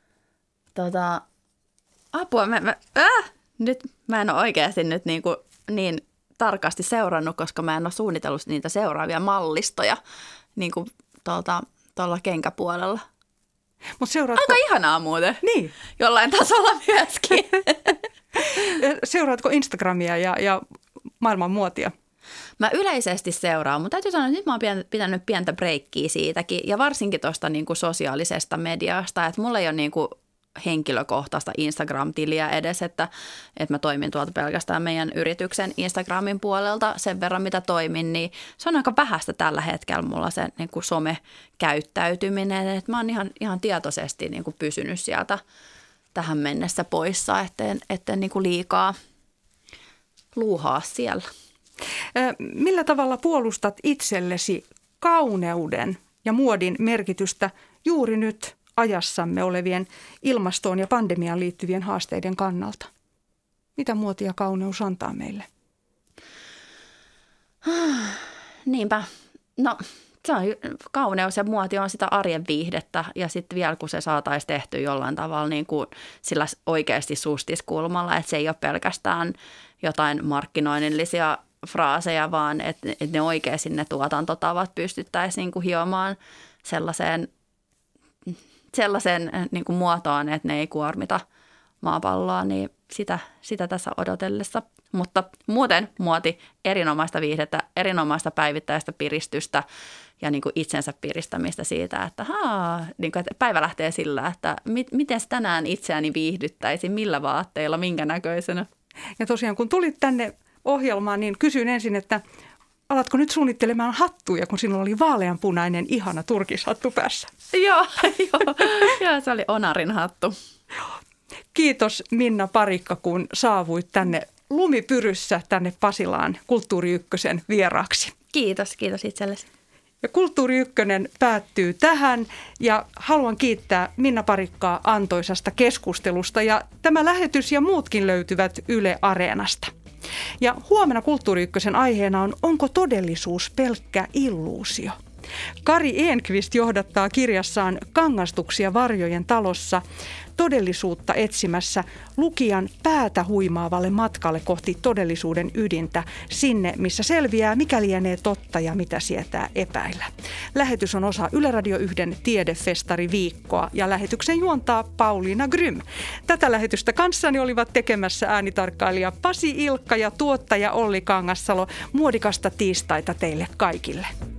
apua. Nyt mä en ole oikeasti nyt niin tarkasti seurannut, koska mä en ole suunnitellut niitä seuraavia mallistoja niin kuin tuolla kenkäpuolella. Aika ihanaa muuten. Niin. Jollain tasolla myöskin. Seuraatko Instagramia ja maailman muotia? Mä yleisesti seuraan, mutta täytyy sanoa, että nyt mä oon pitänyt pientä breikkiä siitäkin ja varsinkin tuosta niin kuin sosiaalisesta mediasta, että mulla ei ole niin kuin henkilökohtaista Instagram-tiliä edes, että mä toimin tuolta pelkästään meidän yrityksen Instagramin puolelta sen verran, mitä toimin, niin se on aika vähäistä tällä hetkellä mulla se niin kuin somekäyttäytyminen, että mä oon ihan tietoisesti niin kuin pysynyt sieltä tähän mennessä poissa, etten niin kuin liikaa luuhaa siellä. Millä tavalla puolustat itsellesi kauneuden ja muodin merkitystä juuri nyt ajassamme olevien ilmastoon ja pandemiaan liittyvien haasteiden kannalta? Mitä muoti ja kauneus antaa meille? Niinpä. No, se on, kauneus ja muoti on sitä arjen viihdettä ja sitten vielä kun se saataisiin tehty jollain tavalla niin kuin sillä oikeasti sustiskulmalla, että se ei ole pelkästään jotain markkinoinnillisia fraaseja, vaan että ne oikeasti ne tuotantotavat pystyttäisiin niin kuin hiomaan sellaiseen niin kuin muotoon, että ne ei kuormita maapalloa, niin sitä tässä odotellessa. Mutta muuten muoti, erinomaista viihdettä, erinomaista päivittäistä piristystä ja niin kuin itsensä piristämistä siitä, että, niin kuin, että päivä lähtee sillä, että miten tänään itseäni viihdyttäisi, millä vaatteilla, minkä näköisenä. Ja tosiaan kun tulit tänne ohjelmaan, niin kysyin ensin, että alatko nyt suunnittelemaan hattuja, kun sinulla oli vaaleanpunainen ihana turkishattu päässä? Joo, se oli Onarin hattu. Kiitos Minna Parikka, kun saavuit tänne lumipyryssä tänne Pasilaan Kulttuuri Ykkösen vieraaksi. Kiitos itsellesi. Ja Kulttuuri Ykkönen päättyy tähän ja haluan kiittää Minna Parikkaa antoisasta keskustelusta ja tämä lähetys ja muutkin löytyvät Yle Areenasta. Ja huomenna Kulttuuri Ykkösen aiheena on Onko todellisuus pelkkä illuusio? Kari Enqvist johdattaa kirjassaan Kangastuksia varjojen talossa todellisuutta etsimässä lukijan päätä huimaavalle matkalle kohti todellisuuden ydintä, sinne missä selviää mikä lienee totta ja mitä sietää epäillä. Lähetys on osa Yle Radio 1 Tiedefestari-viikkoa ja lähetyksen juontaa Pauliina Grym. Tätä lähetystä kanssani olivat tekemässä äänitarkkailija Pasi Ilkka ja tuottaja Olli Kangassalo. Muodikasta tiistaita teille kaikille.